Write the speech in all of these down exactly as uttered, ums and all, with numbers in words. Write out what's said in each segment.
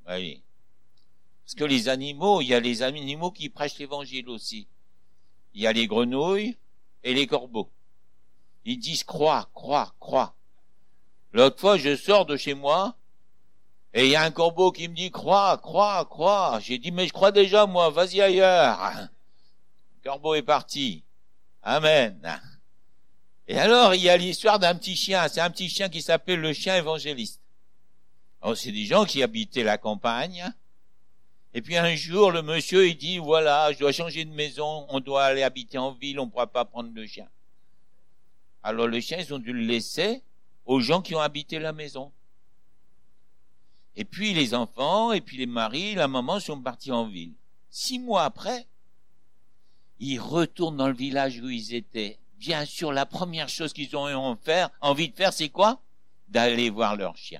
Oui. Parce que les animaux, il y a les animaux qui prêchent l'évangile aussi. Il y a les grenouilles et les corbeaux. Ils disent crois, crois, crois. L'autre fois, je sors de chez moi et il y a un corbeau qui me dit crois, crois, crois. J'ai dit mais je crois déjà moi, vas-y ailleurs. Le corbeau est parti. Amen. Et alors, il y a l'histoire d'un petit chien. C'est un petit chien qui s'appelle le chien évangéliste. Alors, c'est des gens qui habitaient la campagne. Et puis un jour, le monsieur, il dit, voilà, je dois changer de maison, on doit aller habiter en ville, on ne pourra pas prendre le chien. Alors le chien, ils ont dû le laisser aux gens qui ont habité la maison. Et puis les enfants, et puis les maris, la maman sont partis en ville. Six mois après, ils retournent dans le village où ils étaient. Bien sûr, la première chose qu'ils ont envie de faire, c'est quoi? D'aller voir leur chien.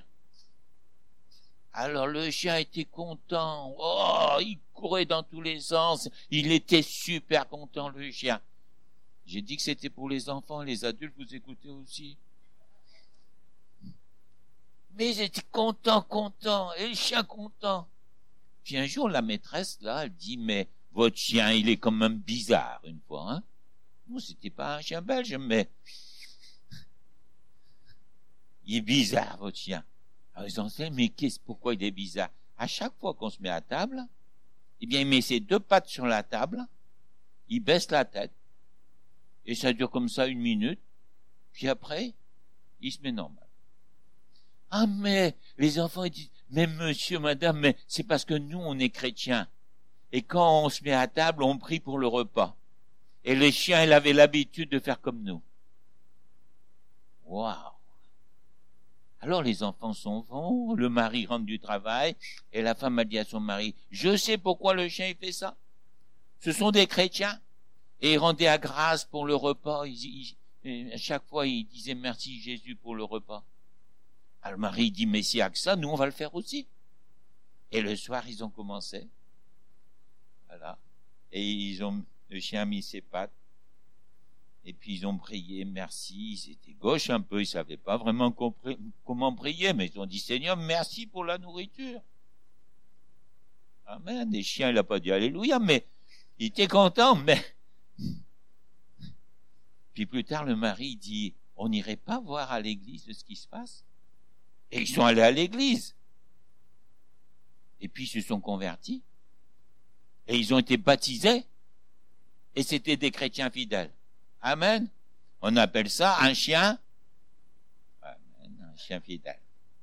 Alors le chien était content. Oh, il courait dans tous les sens. Il était super content, le chien. J'ai dit que c'était pour les enfants, les adultes, vous écoutez aussi. Mais ils étaient contents, contents, et le chien content. Puis un jour, la maîtresse, là, elle dit, mais votre chien, il est quand même bizarre, une fois, hein. Non, c'était pas un chien belge, mais il est bizarre, votre chien. Alors ils ont dit, mais qu'est-ce, pourquoi il est bizarre? À chaque fois qu'on se met à table, eh bien, il met ses deux pattes sur la table, il baisse la tête, et ça dure comme ça une minute, puis après, il se met normal. Ah, mais, les enfants, ils disent, mais monsieur, madame, mais c'est parce que nous, on est chrétiens. Et quand on se met à table, on prie pour le repas. Et les chiens, ils avaient l'habitude de faire comme nous. Waouh! Alors les enfants s'en vont, le mari rentre du travail, et la femme a dit à son mari, je sais pourquoi le chien il fait ça. Ce sont des chrétiens, et ils rendaient à grâce pour le repas. Ils, ils, à chaque fois, ils disaient merci Jésus pour le repas. Alors le mari dit, mais s'il y a que ça, nous on va le faire aussi. Et le soir, ils ont commencé. Voilà. Et ils ont, le chien a mis ses pattes. Et puis ils ont prié, merci, ils étaient gauches un peu, ils savaient pas vraiment compris, comment prier, mais ils ont dit, Seigneur, merci pour la nourriture. Amen. Les chiens, il n'a pas dit Alléluia, mais il était content, mais... Puis plus tard, le mari dit, on n'irait pas voir à l'église ce qui se passe? Et ils sont allés à l'église. Et puis ils se sont convertis. Et ils ont été baptisés. Et c'était des chrétiens fidèles. Amen. On appelle ça un chien. Amen, un chien fidèle.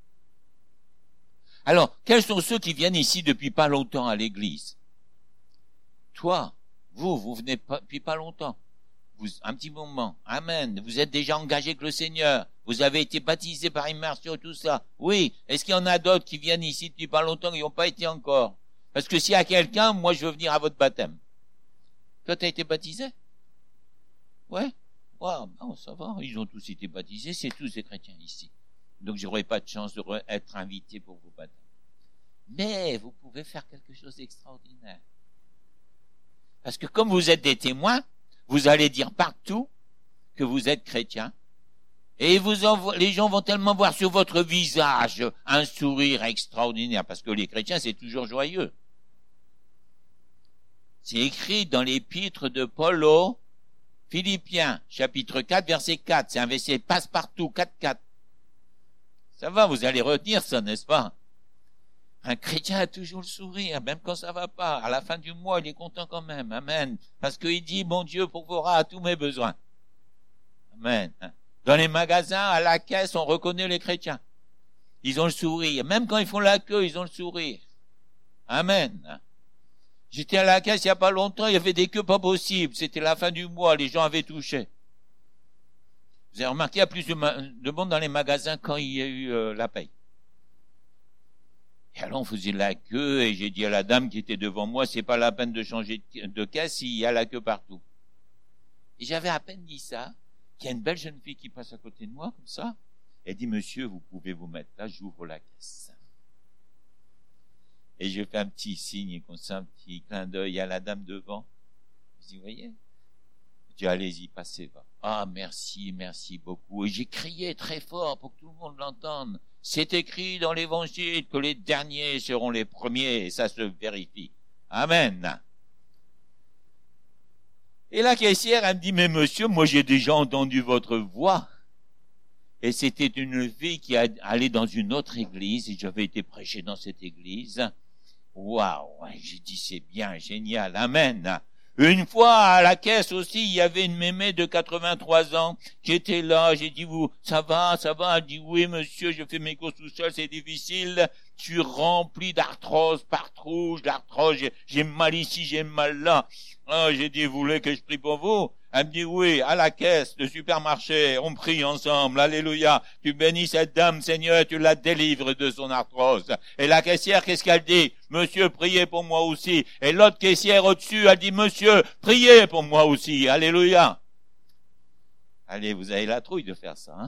Alors, quels sont ceux qui viennent ici depuis pas longtemps à l'église? Toi, vous, vous venez pas, depuis pas longtemps. Vous, un petit moment. Amen. Vous êtes déjà engagé avec le Seigneur. Vous avez été baptisé par immersion, tout ça. Oui. Est-ce qu'il y en a d'autres qui viennent ici depuis pas longtemps et qui n'ont pas été encore? Parce que s'il y a quelqu'un, moi, je veux venir à votre baptême. Toi, tu as été baptisé? Ouais. Wow, non, ça va. Ils ont tous été baptisés. C'est tous des chrétiens ici. Donc, j'aurais pas de chance d'être invité pour vos baptêmes. Mais, vous pouvez faire quelque chose d'extraordinaire. Parce que comme vous êtes des témoins, vous allez dire partout que vous êtes chrétien. Et vous envo- les gens vont tellement voir sur votre visage un sourire extraordinaire. Parce que les chrétiens, c'est toujours joyeux. C'est écrit dans l'épître de Paul aux Philippiens, chapitre quatre, verset quatre. C'est un verset passe-partout, quatre quatre. Ça va, vous allez retenir ça, n'est-ce pas? Un chrétien a toujours le sourire, même quand ça va pas. À la fin du mois, il est content quand même. Amen. Parce qu'il dit, mon Dieu pourvoira à tous mes besoins. Amen. Dans les magasins, à la caisse, on reconnaît les chrétiens. Ils ont le sourire. Même quand ils font la queue, ils ont le sourire. Amen. J'étais à la caisse il y a pas longtemps, il y avait des queues pas possibles. C'était la fin du mois, les gens avaient touché. Vous avez remarqué, il y a plus de, ma- de monde dans les magasins quand il y a eu euh, la paye. Et alors on faisait la queue et j'ai dit à la dame qui était devant moi, c'est pas la peine de changer de, de caisse, il y a la queue partout. Et j'avais à peine dit ça, qu'il y a une belle jeune fille qui passe à côté de moi, comme ça. Elle dit, monsieur, vous pouvez vous mettre là, j'ouvre la caisse. Et je fais un petit signe, comme ça, un petit clin d'œil à la dame devant. Je dis, vous voyez? Je dis, allez-y, passez, va. Ah, merci, merci beaucoup. Et j'ai crié très fort pour que tout le monde l'entende. C'est écrit dans l'évangile que les derniers seront les premiers, et ça se vérifie. Amen. Et la caissière, elle me dit, mais monsieur, moi j'ai déjà entendu votre voix. Et c'était une fille qui allait dans une autre église, et j'avais été prêcher dans cette église. Waouh, j'ai dit, c'est bien, génial, amen. Une fois, à la caisse aussi, il y avait une mémé de quatre-vingt-trois ans qui était là. J'ai dit, vous, ça va, ça va? Elle dit, oui, monsieur, je fais mes courses tout seul, c'est difficile. Je suis rempli d'arthrose partout, d'arthrose, j'ai, j'ai mal ici, j'ai mal là. Ah, j'ai dit, vous voulez que je prie pour vous? Elle me dit, oui, à la caisse, le supermarché, on prie ensemble, alléluia. Tu bénis cette dame, Seigneur, tu la délivres de son arthrose. Et la caissière, qu'est-ce qu'elle dit? Monsieur, priez pour moi aussi. Et l'autre caissière au-dessus, elle dit, monsieur, priez pour moi aussi, alléluia. Allez, vous avez la trouille de faire ça, hein?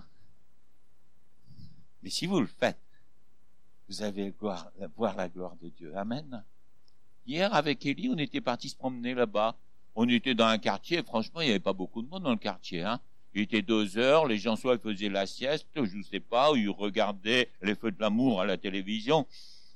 Mais si vous le faites, vous allez voir, voir la gloire de Dieu. Amen. Hier, avec Élie, on était partis se promener là-bas. On était dans un quartier, franchement, il n'y avait pas beaucoup de monde dans le quartier, hein. Il était deux heures, les gens soit ils faisaient la sieste, je ne sais pas, ou ils regardaient les feux de l'amour à la télévision.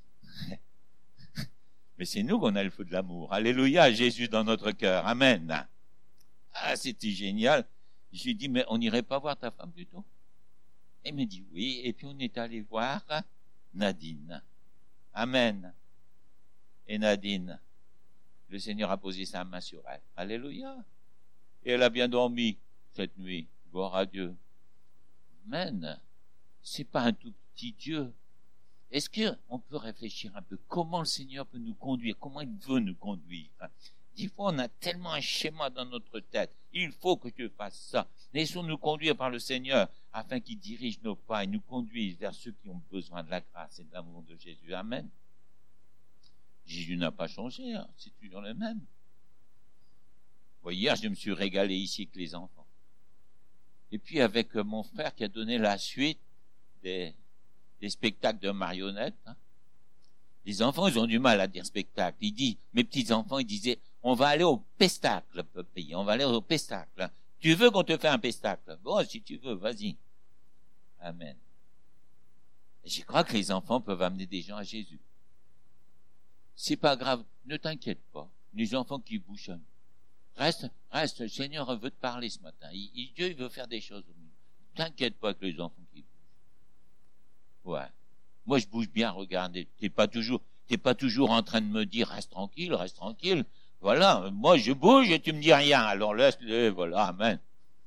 Mais c'est nous qu'on a le feu de l'amour. Alléluia, Jésus dans notre cœur. Amen. Ah, c'était génial. Je lui ai dit, mais on n'irait pas voir ta femme plutôt? Elle m'a dit oui, et puis on est allé voir Nadine. Amen. Et Nadine, le Seigneur a posé sa main sur elle. Alléluia. Et elle a bien dormi cette nuit. Gloire à Dieu. Amen. C'est pas un tout petit Dieu. Est-ce qu'on peut réfléchir un peu comment le Seigneur peut nous conduire, comment il veut nous conduire? Des fois, on a tellement un schéma dans notre tête. Il faut que je fasse ça. Laissons-nous conduire par le Seigneur afin qu'il dirige nos pas et nous conduise vers ceux qui ont besoin de la grâce et de l'amour de Jésus. Amen. Jésus n'a pas changé, hein. C'est toujours le même. Bon, hier, je me suis régalé ici avec les enfants. Et puis avec mon frère qui a donné la suite des, des spectacles de marionnettes. Hein. Les enfants, ils ont du mal à dire spectacle. Ils disent, mes petits-enfants, ils disaient, on va aller au pestacle, pays. On va aller au pestacle. Tu veux qu'on te fasse un pestacle? Bon, si tu veux, vas-y. Amen. Et je crois que les enfants peuvent amener des gens à Jésus. C'est pas grave, ne t'inquiète pas. Les enfants qui bouchonnent. Reste, reste, le Seigneur veut te parler ce matin. Il, il, Dieu, il veut faire des choses au milieu. T'inquiète pas que les enfants qui bougent. Ouais. Moi, je bouge bien, regardez. T'es pas toujours, t'es pas toujours en train de me dire, reste tranquille, reste tranquille. Voilà. Moi, je bouge et tu me dis rien. Alors laisse-le, voilà, amen.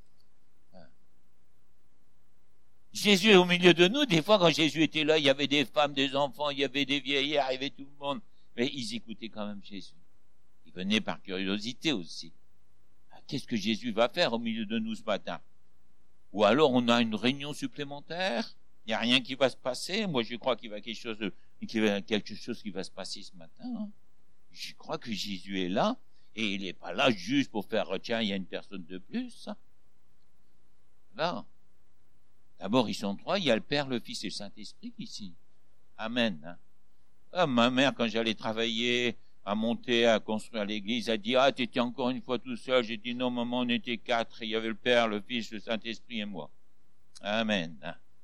Jésus est au milieu de nous. Des fois, quand Jésus était là, il y avait des femmes, des enfants, il y avait des vieillards, il y avait tout le monde. Mais ils écoutaient quand même Jésus. Ils venaient par curiosité aussi. Qu'est-ce que Jésus va faire au milieu de nous ce matin? Ou alors on a une réunion supplémentaire? Il n'y a rien qui va se passer? Moi, je crois qu'il va quelque chose, de, qu'il va quelque chose qui va se passer ce matin. Hein. Je crois que Jésus est là et il n'est pas là juste pour faire tiens, il y a une personne de plus. Là. D'abord, ils sont trois. Il y a le Père, le Fils et le Saint-Esprit ici. Amen. Hein. Ah, ma mère, quand j'allais travailler, à monter, à construire l'église, a dit, ah, t'étais encore une fois tout seul. J'ai dit, non, maman, on était quatre. Il y avait le Père, le Fils, le Saint-Esprit et moi. Amen.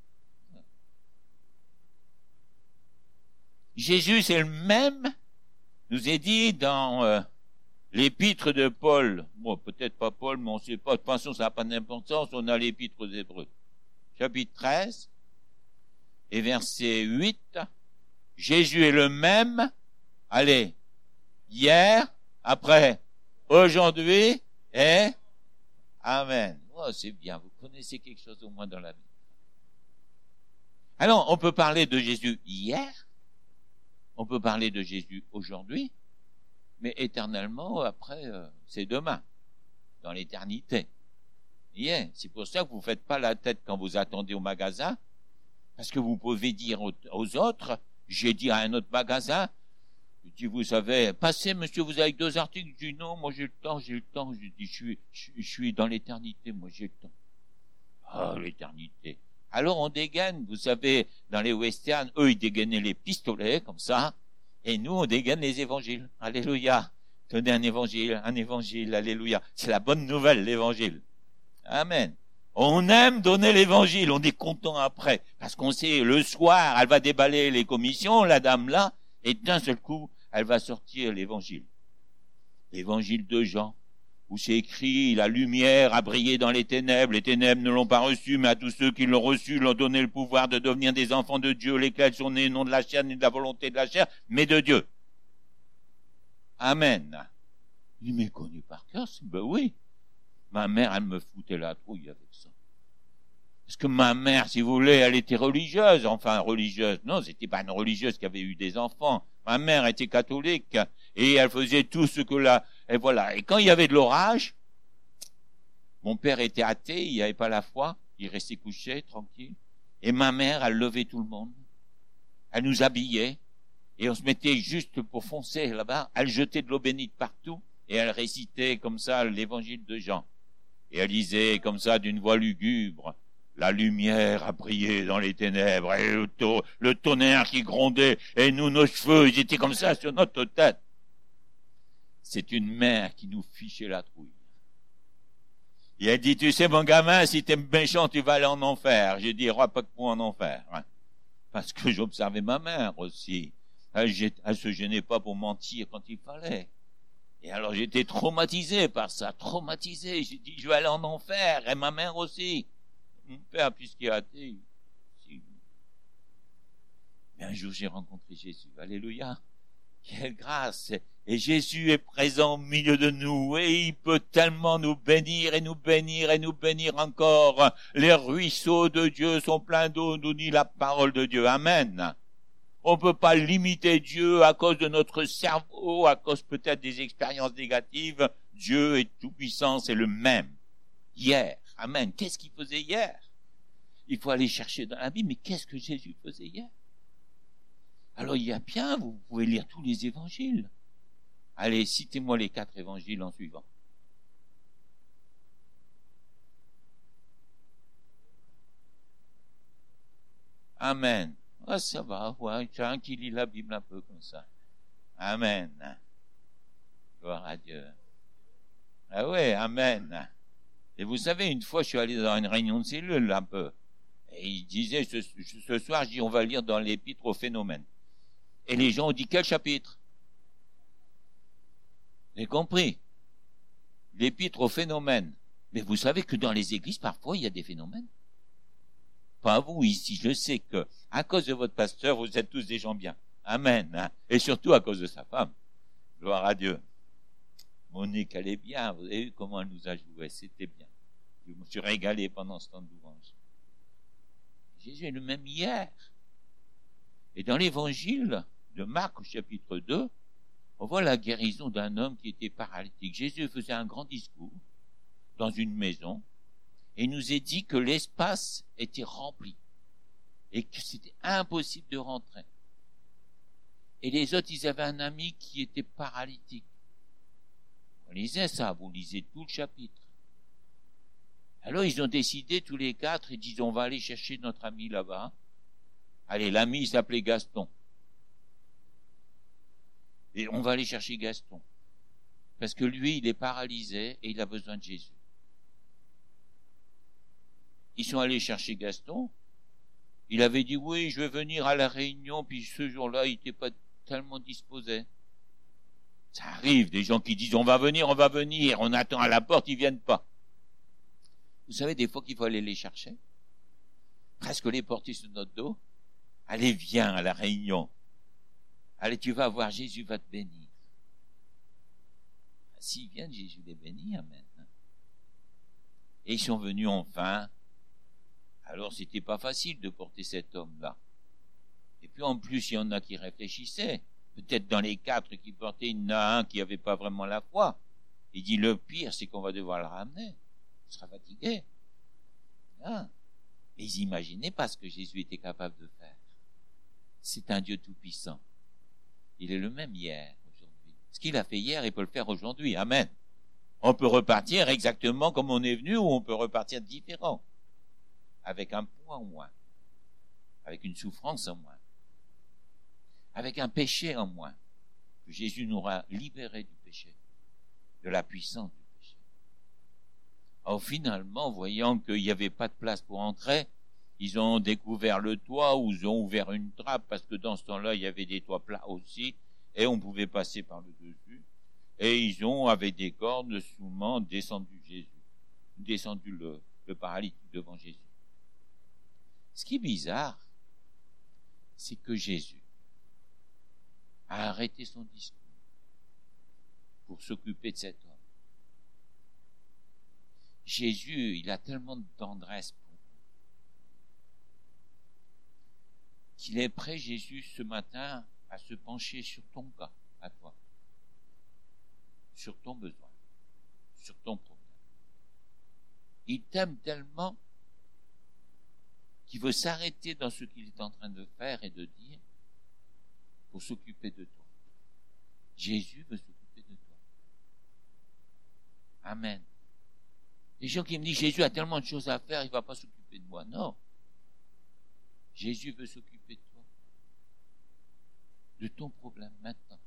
Jésus, c'est le même, nous est dit dans euh, l'épître de Paul. Bon, peut-être pas Paul, mais on ne sait pas. De toute façon, ça n'a pas d'importance. On a l'épître aux Hébreux. Chapitre treize et verset huit. Jésus est le même, allez, hier, après, aujourd'hui, et amen. Oh, c'est bien, vous connaissez quelque chose au moins dans la vie. Alors, on peut parler de Jésus hier, on peut parler de Jésus aujourd'hui, mais éternellement, après, euh, c'est demain, dans l'éternité. Yeah. C'est pour ça que vous ne faites pas la tête quand vous attendez au magasin, parce que vous pouvez dire aux, aux autres, j'ai dit à un autre magasin, je dis, vous savez, passez, monsieur, vous avez deux articles. Je dis, non, moi j'ai le temps, j'ai le temps. Je dis, je suis, je, je suis dans l'éternité, moi j'ai le temps. Ah, oh, l'éternité. Alors on dégaine, vous savez, dans les westerns, eux, ils dégainaient les pistolets, comme ça, et nous, on dégaine les évangiles. Alléluia. Tenez un évangile, un évangile, alléluia. C'est la bonne nouvelle, l'évangile. Amen. On aime donner l'évangile, on est content après, parce qu'on sait, le soir, elle va déballer les commissions, la dame là, et d'un seul coup, elle va sortir l'évangile. L'évangile de Jean, où c'est écrit, la lumière a brillé dans les ténèbres, les ténèbres ne l'ont pas reçu, mais à tous ceux qui l'ont reçu, leur donné le pouvoir de devenir des enfants de Dieu, lesquels sont nés non de la chair, ni de la volonté de la chair, mais de Dieu. Amen. Il m'est connu par cœur, ben oui. Ma mère, elle me foutait la trouille avec ça. Parce que ma mère, si vous voulez, elle était religieuse, enfin religieuse. Non, c'était pas une religieuse qui avait eu des enfants. Ma mère était catholique et elle faisait tout ce que là. Et voilà. Et quand il y avait de l'orage, mon père était athée, il n'y avait pas la foi, il restait couché, tranquille. Et ma mère, elle levait tout le monde. Elle nous habillait et on se mettait juste pour foncer là-bas. Elle jetait de l'eau bénite partout et elle récitait comme ça l'évangile de Jean. Et elle disait comme ça d'une voix lugubre, la lumière a brillé dans les ténèbres, et le, to- le tonnerre qui grondait, et nous, nos cheveux, ils étaient comme ça sur notre tête. C'est une mère qui nous fichait la trouille. Et elle dit, tu sais, mon gamin, si t'es méchant, tu vas aller en enfer. J'ai dit, pas que pour en enfer. Hein. Parce que j'observais ma mère aussi. Elle, elle se gênait pas pour mentir quand il fallait. Et alors j'étais traumatisé par ça, traumatisé. J'ai dit, je vais aller en enfer, et ma mère aussi. Mon père, puisqu'il est athée, si. Mais un jour j'ai rencontré Jésus, alléluia. Quelle grâce! Et Jésus est présent au milieu de nous, et il peut tellement nous bénir, et nous bénir, et nous bénir encore. Les ruisseaux de Dieu sont pleins d'eau, nous dit la parole de Dieu. Amen. On ne peut pas limiter Dieu à cause de notre cerveau, à cause peut-être des expériences négatives. Dieu est tout-puissant, c'est le même. Hier. Amen. Qu'est-ce qu'il faisait hier? Il faut aller chercher dans la Bible, mais qu'est-ce que Jésus faisait hier? Alors il y a bien, vous pouvez lire tous les évangiles. Allez, citez-moi les quatre évangiles en suivant. Amen. Ah, ça va, ouais, j'ai un qui lit la Bible un peu comme ça. Amen. Gloire à Dieu. Ah ouais, amen. Et vous savez, une fois, je suis allé dans une réunion de cellule un peu. Et il disait, ce, ce soir, je dis, on va lire dans l'épître au phénomène. Et les gens ont dit, quel chapitre? Vous avez compris? L'épître au phénomène. Mais vous savez que dans les églises, parfois, il y a des phénomènes. Pas vous ici, je sais que à cause de votre pasteur, vous êtes tous des gens bien. Amen. Hein? Et surtout à cause de sa femme. Gloire à Dieu. Monique, elle est bien. Vous avez vu comment elle nous a joué. C'était bien. Je me suis régalé pendant ce temps de louange. Jésus est le même hier. Et dans l'évangile de Marc au chapitre deux, on voit la guérison d'un homme qui était paralytique. Jésus faisait un grand discours dans une maison. Et il nous est dit que l'espace était rempli et que c'était impossible de rentrer. Et les autres, ils avaient un ami qui était paralytique. On lisait ça, vous lisez tout le chapitre. Alors ils ont décidé tous les quatre, ils disent on va aller chercher notre ami là-bas. Allez, l'ami il s'appelait Gaston. Et on va aller chercher Gaston. Parce que lui, il est paralysé et il a besoin de Jésus. Ils sont allés chercher Gaston. Il avait dit, oui, je vais venir à la réunion, puis ce jour-là, il n'était pas tellement disposé. Ça arrive, des gens qui disent, on va venir, on va venir, on attend à la porte, ils viennent pas. Vous savez, des fois qu'il faut aller les chercher. Presque les porter sur notre dos. Allez, viens à la réunion. Allez, tu vas voir, Jésus va te bénir. S'ils viennent, Jésus les bénit, amen. Et ils sont venus enfin. Alors, c'était pas facile de porter cet homme-là. Et puis, en plus, il y en a qui réfléchissaient. Peut-être dans les quatre qui portaient, il y en a un qui avait pas vraiment la foi. Il dit, le pire, c'est qu'on va devoir le ramener. Il sera fatigué. Ah. Mais ils imaginaient pas ce que Jésus était capable de faire. C'est un Dieu tout-puissant. Il est le même hier, aujourd'hui. Ce qu'il a fait hier, il peut le faire aujourd'hui. Amen. On peut repartir exactement comme on est venu, ou on peut repartir différent. Avec un poids en moins, avec une souffrance en moins, avec un péché en moins, que Jésus nous aura libérés du péché, de la puissance du péché. Alors finalement, voyant qu'il n'y avait pas de place pour entrer, ils ont découvert le toit ou ils ont ouvert une trappe parce que dans ce temps-là, il y avait des toits plats aussi et on pouvait passer par le dessus. Et ils ont, avec des cordes, souvent descendu Jésus, descendu le, le paralytique devant Jésus. Ce qui est bizarre, c'est que Jésus a arrêté son discours pour s'occuper de cet homme. Jésus, il a tellement de tendresse pour nous qu'il est prêt, Jésus, ce matin, à se pencher sur ton cas, à toi, sur ton besoin, sur ton problème. Il t'aime tellement qu'il veut s'arrêter dans ce qu'il est en train de faire et de dire pour s'occuper de toi. Jésus veut s'occuper de toi. Amen. Les gens qui me disent Jésus a tellement de choses à faire, il ne va pas s'occuper de moi. Non. Jésus veut s'occuper de toi. De ton problème maintenant.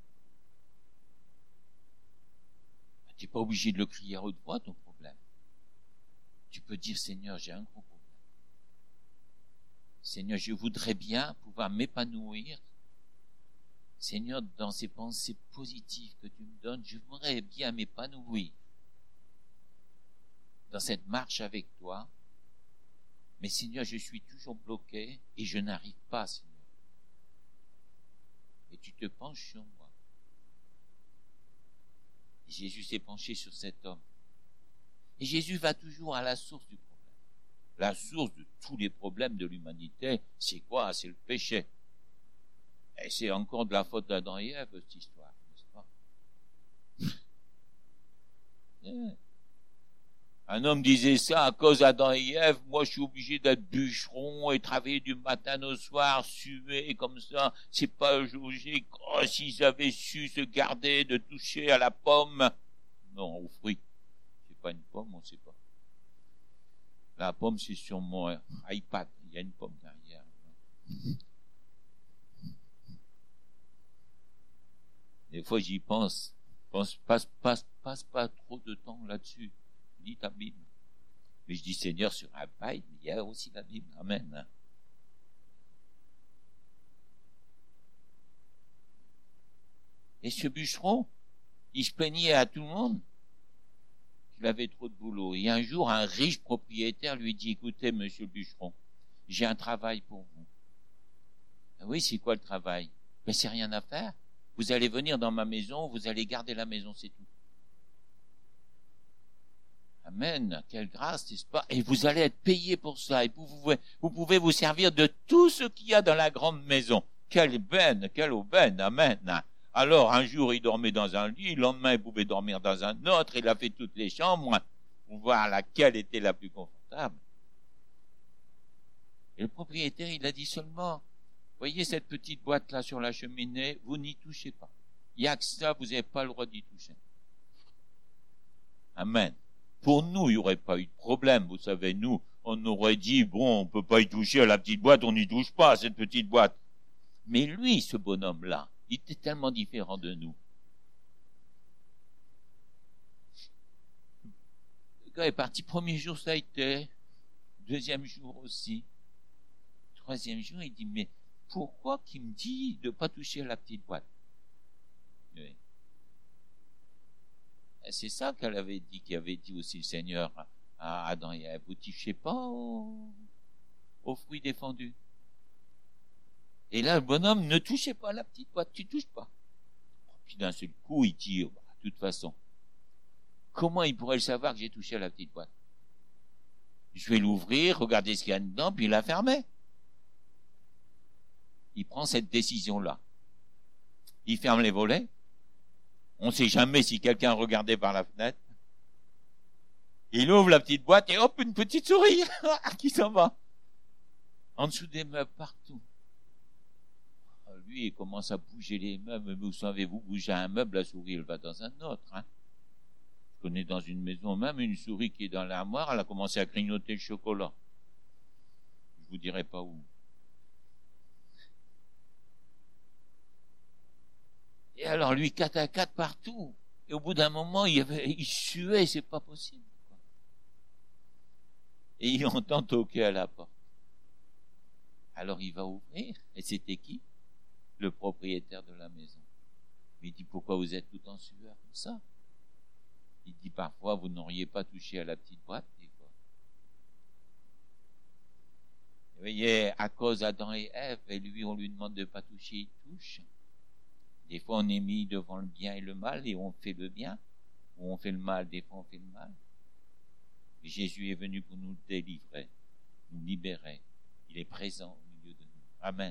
Tu n'es pas obligé de le crier à haute voix, ton problème. Tu peux dire Seigneur, j'ai un gros problème. Seigneur, je voudrais bien pouvoir m'épanouir. Seigneur, dans ces pensées positives que tu me donnes, je voudrais bien m'épanouir dans cette marche avec toi. Mais Seigneur, je suis toujours bloqué et je n'arrive pas, Seigneur. Et tu te penches sur moi. Et Jésus s'est penché sur cet homme. Et Jésus va toujours à la source du problème. La source de tous les problèmes de l'humanité, c'est quoi? C'est le péché. Et c'est encore de la faute d'Adam et Ève, cette histoire, n'est-ce pas? Yeah. Un homme disait ça à cause d'Adam et Ève. Moi, je suis obligé d'être bûcheron et travailler du matin au soir, suer comme ça. C'est pas logique. Oh, s'ils avaient su se garder de toucher à la pomme. Non, au fruit. C'est pas une pomme, on sait pas. La pomme, c'est sur mon iPad. Il y a une pomme derrière. Des fois, j'y pense. pense passe, passe, passe pas trop de temps là-dessus. Lis ta Bible. Mais je dis Seigneur sur un paille, il y a aussi la Bible. Amen. Et ce bûcheron, il se plaignait à tout le monde qu'il avait trop de boulot. Et un jour, un riche propriétaire lui dit, écoutez, monsieur le bûcheron, j'ai un travail pour vous. Ah oui, c'est quoi le travail? Ben, c'est rien à faire. Vous allez venir dans ma maison, vous allez garder la maison, c'est tout. Amen, quelle grâce, n'est-ce pas? Et vous allez être payé pour ça. Et vous pouvez, vous pouvez vous servir de tout ce qu'il y a dans la grande maison. Quelle aubaine, quelle aubaine, amen. Alors, un jour, il dormait dans un lit, le lendemain, il pouvait dormir dans un autre. Il a fait toutes les chambres pour voir laquelle était la plus confortable. Et le propriétaire, il a dit seulement, voyez cette petite boîte-là sur la cheminée, vous n'y touchez pas. Il n'y a que ça, vous n'avez pas le droit d'y toucher. Amen. Pour nous, il n'y aurait pas eu de problème. Vous savez, nous, on aurait dit, bon, on ne peut pas y toucher à la petite boîte, on n'y touche pas à cette petite boîte. Mais lui, ce bonhomme-là, il était tellement différent de nous. Le gars est parti, premier jour, ça a été. Deuxième jour aussi. Troisième jour, il dit, mais pourquoi qu'il me dit de ne pas toucher à la petite boîte? Oui. C'est ça qu'elle avait dit, qu'avait dit aussi le Seigneur à Adam et Ève. Vous ne touchez pas aux, aux fruits défendus. Et là, le bonhomme ne touchait pas à la petite boîte. Tu ne touches pas. Puis d'un seul coup, il dit, bah, de toute façon, comment il pourrait le savoir que j'ai touché à la petite boîte? Je vais l'ouvrir, regarder ce qu'il y a dedans, puis il la fermait. Il prend cette décision-là. Il ferme les volets. On ne sait jamais si quelqu'un regardait par la fenêtre. Il ouvre la petite boîte et hop, une petite souris qui s'en va. En dessous des meubles, partout. Lui, il commence à bouger les meubles. Vous savez, vous bougez un meuble, la souris, elle va dans un autre. Hein. Je connais dans une maison même une souris qui est dans l'armoire, elle a commencé à grignoter le chocolat. Je vous dirai pas où. Et alors, lui, quatre à quatre partout. Et au bout d'un moment, il, avait, il suait, c'est pas possible. Quoi. Et il entend toquer à la porte. Alors il va ouvrir. Et c'était qui? Le propriétaire de la maison. Il dit, pourquoi vous êtes tout en sueur comme ça? Il dit, parfois, vous n'auriez pas touché à la petite boîte, des fois. Vous voyez, à cause d'Adam et Ève, et lui, on lui demande de ne pas toucher, il touche. Des fois, on est mis devant le bien et le mal, et on fait le bien. Ou on fait le mal, des fois, on fait le mal. Et Jésus est venu pour nous délivrer, nous libérer. Il est présent au milieu de nous. Amen.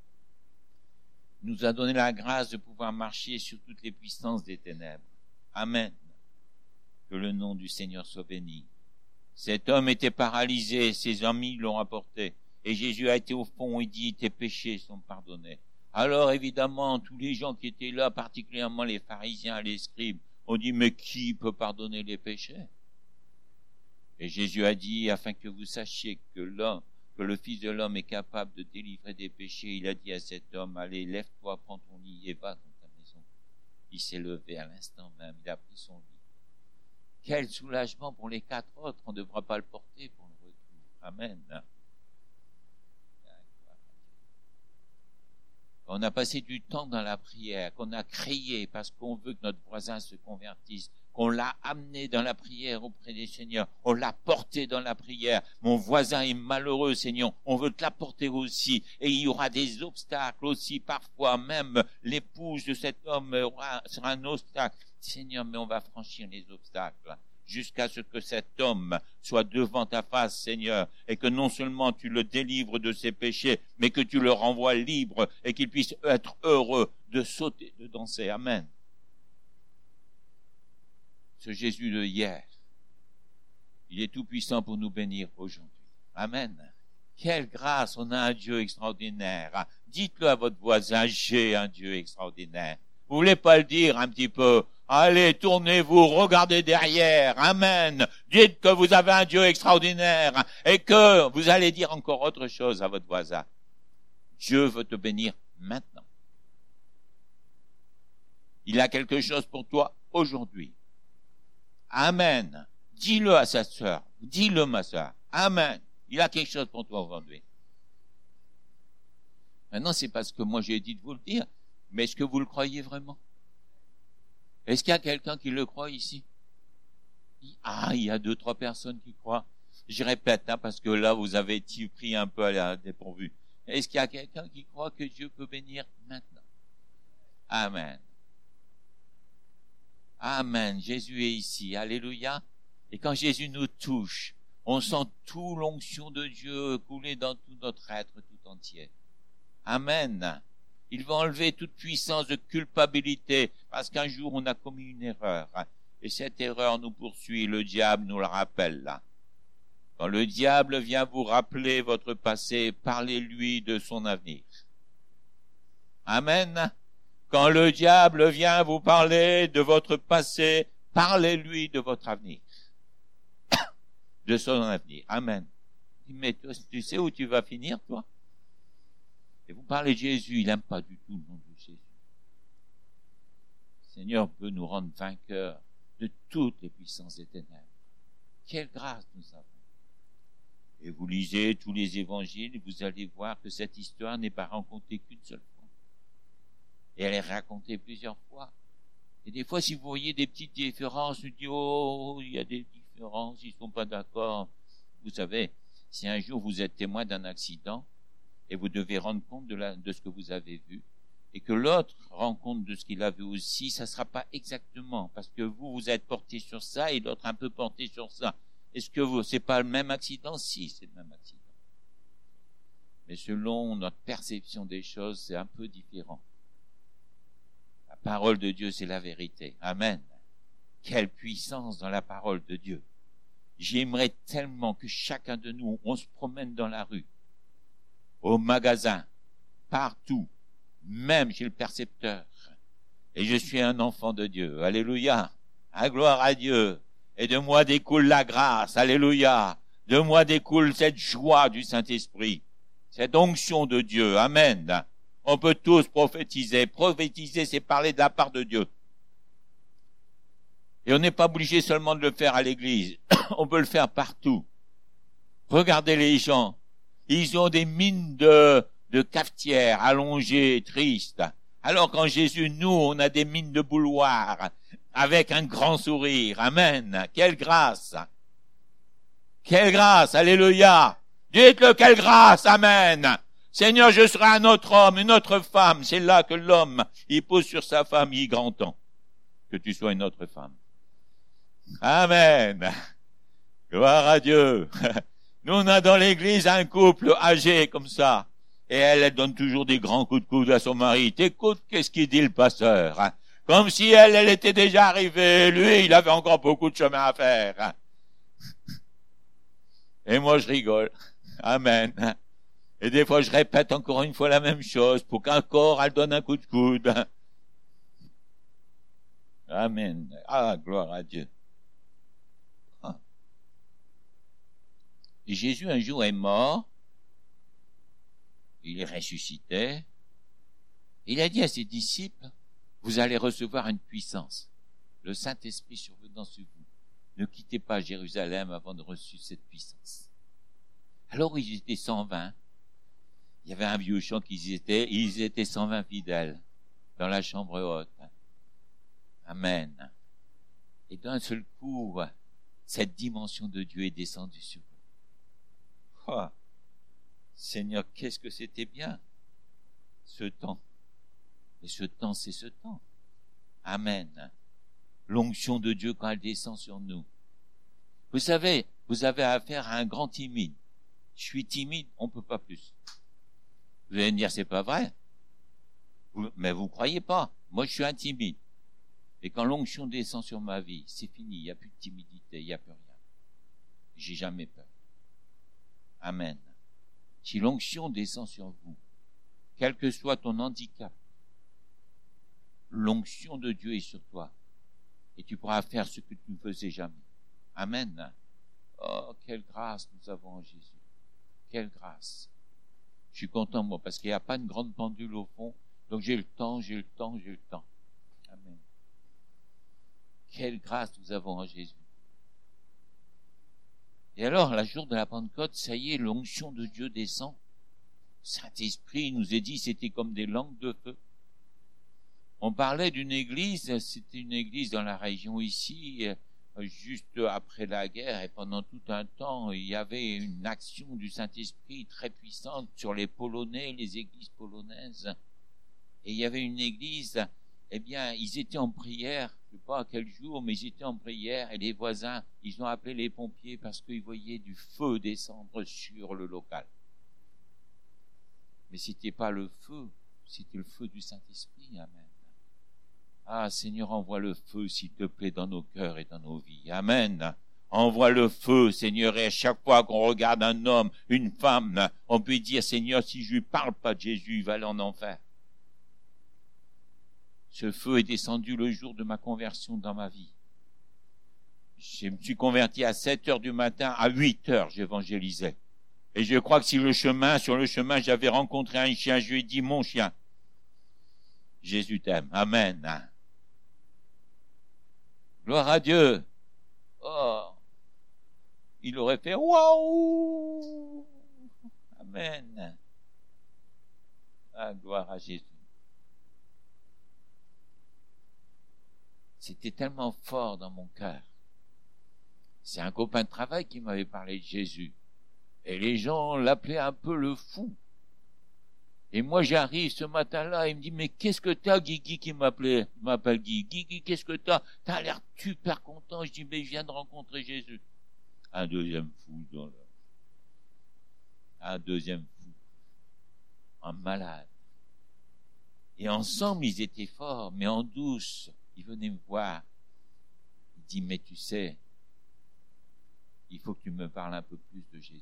Il nous a donné la grâce de pouvoir marcher sur toutes les puissances des ténèbres. Amen. Que le nom du Seigneur soit béni. Cet homme était paralysé, ses amis l'ont apporté. Et Jésus a été au fond et dit, tes péchés sont pardonnés. Alors évidemment, tous les gens qui étaient là, particulièrement les pharisiens, les scribes, ont dit, mais qui peut pardonner les péchés? Et Jésus a dit, afin que vous sachiez que l'homme, que le Fils de l'homme est capable de délivrer des péchés, il a dit à cet homme, allez, lève-toi, prends ton lit et va dans ta maison. Il s'est levé à l'instant même, il a pris son lit. Quel soulagement pour les quatre autres, on ne devra pas le porter pour le retour. Amen. On a passé du temps dans la prière, qu'on a crié parce qu'on veut que notre voisin se convertisse, qu'on l'a amené dans la prière auprès des Seigneurs, on l'a porté dans la prière. Mon voisin est malheureux, Seigneur, on veut te l'apporter aussi. Et il y aura des obstacles aussi, parfois même l'épouse de cet homme aura, sera un obstacle. Seigneur, mais on va franchir les obstacles jusqu'à ce que cet homme soit devant ta face, Seigneur, et que non seulement tu le délivres de ses péchés, mais que tu le renvoies libre et qu'il puisse être heureux de sauter, de danser. Amen. Ce Jésus de hier, il est tout puissant pour nous bénir aujourd'hui. Amen. Quelle grâce, on a un Dieu extraordinaire. Dites-le à votre voisin, j'ai un Dieu extraordinaire. Vous voulez pas le dire un petit peu? Allez, tournez-vous, regardez derrière. Amen. Dites que vous avez un Dieu extraordinaire et que vous allez dire encore autre chose à votre voisin. Dieu veut te bénir maintenant. Il a quelque chose pour toi aujourd'hui. Amen. Dis-le à sa sœur. Dis-le, ma sœur. Amen. Il a quelque chose pour toi aujourd'hui. Maintenant, c'est parce que moi j'ai dit de vous le dire, mais est-ce que vous le croyez vraiment? Est-ce qu'il y a quelqu'un qui le croit ici? Ah, il y a deux, trois personnes qui croient. Je répète, hein, parce que là, vous avez été pris un peu à la dépourvu. Est-ce qu'il y a quelqu'un qui croit que Dieu peut bénir maintenant? Amen. Amen. Jésus est ici. Alléluia. Et quand Jésus nous touche, on sent tout l'onction de Dieu couler dans tout notre être tout entier. Amen. Il va enlever toute puissance de culpabilité parce qu'un jour on a commis une erreur. Et cette erreur nous poursuit. Le diable nous la rappelle là. Quand le diable vient vous rappeler votre passé, parlez-lui de son avenir. Amen. Quand le diable vient vous parler de votre passé, parlez-lui de votre avenir. De son avenir. Amen. Mais toi, tu sais où tu vas finir, toi? Et vous parlez de Jésus, il n'aime pas du tout le nom de Jésus. Le Seigneur peut nous rendre vainqueurs de toutes les puissances des ténèbres. Quelle grâce nous avons. Et vous lisez tous les évangiles et vous allez voir que cette histoire n'est pas racontée qu'une seule fois. Et elle est racontée plusieurs fois. Et des fois, si vous voyez des petites différences, vous dites, oh, il y a des différences, ils ne sont pas d'accord. Vous savez, si un jour vous êtes témoin d'un accident, et vous devez rendre compte de, la, de ce que vous avez vu, et que l'autre rend compte de ce qu'il a vu aussi, ça ne sera pas exactement, parce que vous, vous êtes porté sur ça, et l'autre un peu porté sur ça. Est-ce que vous, c'est pas le même accident? Si, c'est le même accident. Mais selon notre perception des choses, c'est un peu différent. La parole de Dieu, c'est la vérité. Amen. Quelle puissance dans la parole de Dieu. J'aimerais tellement que chacun de nous, on se promène dans la rue, au magasin, partout, même chez le percepteur. Et je suis un enfant de Dieu. Alléluia. À gloire à Dieu. Et de moi découle la grâce. Alléluia. De moi découle cette joie du Saint-Esprit. Cette onction de Dieu. Amen. On peut tous prophétiser. Prophétiser, c'est parler de la part de Dieu. Et on n'est pas obligé seulement de le faire à l'église. On peut le faire partout. Regardez les gens. Ils ont des mines de, de cafetières allongées, tristes. Alors qu'en Jésus, nous, on a des mines de bouloir, avec un grand sourire. Amen. Quelle grâce. Quelle grâce. Alléluia. Dites-le, quelle grâce. Amen. Seigneur, je serai un autre homme, une autre femme. C'est là que l'homme, il pose sur sa femme, il grand temps. Que tu sois une autre femme. Amen. Gloire à Dieu. Nous, on a dans l'église un couple âgé comme ça. Et elle, elle donne toujours des grands coups de coude à son mari. T'écoutes, qu'est-ce qu'il dit le pasteur, hein? Comme si elle, elle était déjà arrivée. Lui, il avait encore beaucoup de chemin à faire. Hein? Et moi, je rigole. Amen. Et des fois, je répète encore une fois la même chose pour qu'encore elle donne un coup de coude. Amen. Ah, gloire à Dieu. Ah. Et Jésus, un jour, est mort. Il est ressuscité. Il a dit à ses disciples, vous allez recevoir une puissance. Le Saint-Esprit survenant sur vous. Ne quittez pas Jérusalem avant de recevoir cette puissance. Alors, ils étaient cent vingt. Il y avait un vieux chant qu'ils étaient, ils étaient cent vingt fidèles dans la chambre haute. Amen. Et d'un seul coup, cette dimension de Dieu est descendue sur eux. Oh, Seigneur, qu'est-ce que c'était bien, ce temps. Et ce temps, c'est ce temps. Amen. L'onction de Dieu quand elle descend sur nous. Vous savez, vous avez affaire à un grand timide. Je suis timide, on ne peut pas plus. Vous allez me dire, c'est pas vrai. Vous, mais vous croyez pas. Moi, je suis un timide. Et quand l'onction descend sur ma vie, c'est fini. Il n'y a plus de timidité, il n'y a plus rien. J'ai jamais peur. Amen. Si l'onction descend sur vous, quel que soit ton handicap, l'onction de Dieu est sur toi. Et tu pourras faire ce que tu ne faisais jamais. Amen. Oh, quelle grâce nous avons en Jésus. Quelle grâce. Je suis content, moi, parce qu'il n'y a pas une grande pendule au fond. Donc j'ai le temps, j'ai le temps, j'ai le temps. Amen. Quelle grâce nous avons en Jésus. Et alors, la jour de la Pentecôte, ça y est, l'onction de Dieu descend. Saint-Esprit nous a dit, c'était comme des langues de feu. On parlait d'une église, c'était une église dans la région ici, juste après la guerre, et pendant tout un temps, il y avait une action du Saint-Esprit très puissante sur les Polonais, les églises polonaises. Et il y avait une église, eh bien, ils étaient en prière, je ne sais pas à quel jour, mais ils étaient en prière, et les voisins, ils ont appelé les pompiers parce qu'ils voyaient du feu descendre sur le local. Mais c'était pas le feu, c'était le feu du Saint-Esprit, amen. Ah, Seigneur, envoie le feu, s'il te plaît, dans nos cœurs et dans nos vies. Amen. Envoie le feu, Seigneur, et à chaque fois qu'on regarde un homme, une femme, on peut dire, Seigneur, si je lui parle pas de Jésus, il va aller en enfer. Ce feu est descendu le jour de ma conversion dans ma vie. Je me suis converti à sept heures du matin, à huit heures, j'évangélisais. Et je crois que si le chemin, sur le chemin, j'avais rencontré un chien, je lui ai dit, mon chien, Jésus t'aime. Amen. Gloire à Dieu. Oh, il aurait fait waouh. Amen. Ah, gloire à Jésus. C'était tellement fort dans mon cœur. C'est un copain de travail qui m'avait parlé de Jésus. Et les gens l'appelaient un peu le fou. Et moi, j'arrive ce matin-là, il me dit, mais qu'est-ce que t'as, Guigui, qui m'appelait, m'appelle Guy. Guigui, qu'est-ce que t'as? T'as l'air super content. Je dis, mais je viens de rencontrer Jésus. Un deuxième fou, dans le... un deuxième fou. Un malade. Et ensemble, ils étaient forts, mais en douce. Ils venaient me voir. Il dit, mais tu sais, il faut que tu me parles un peu plus de Jésus.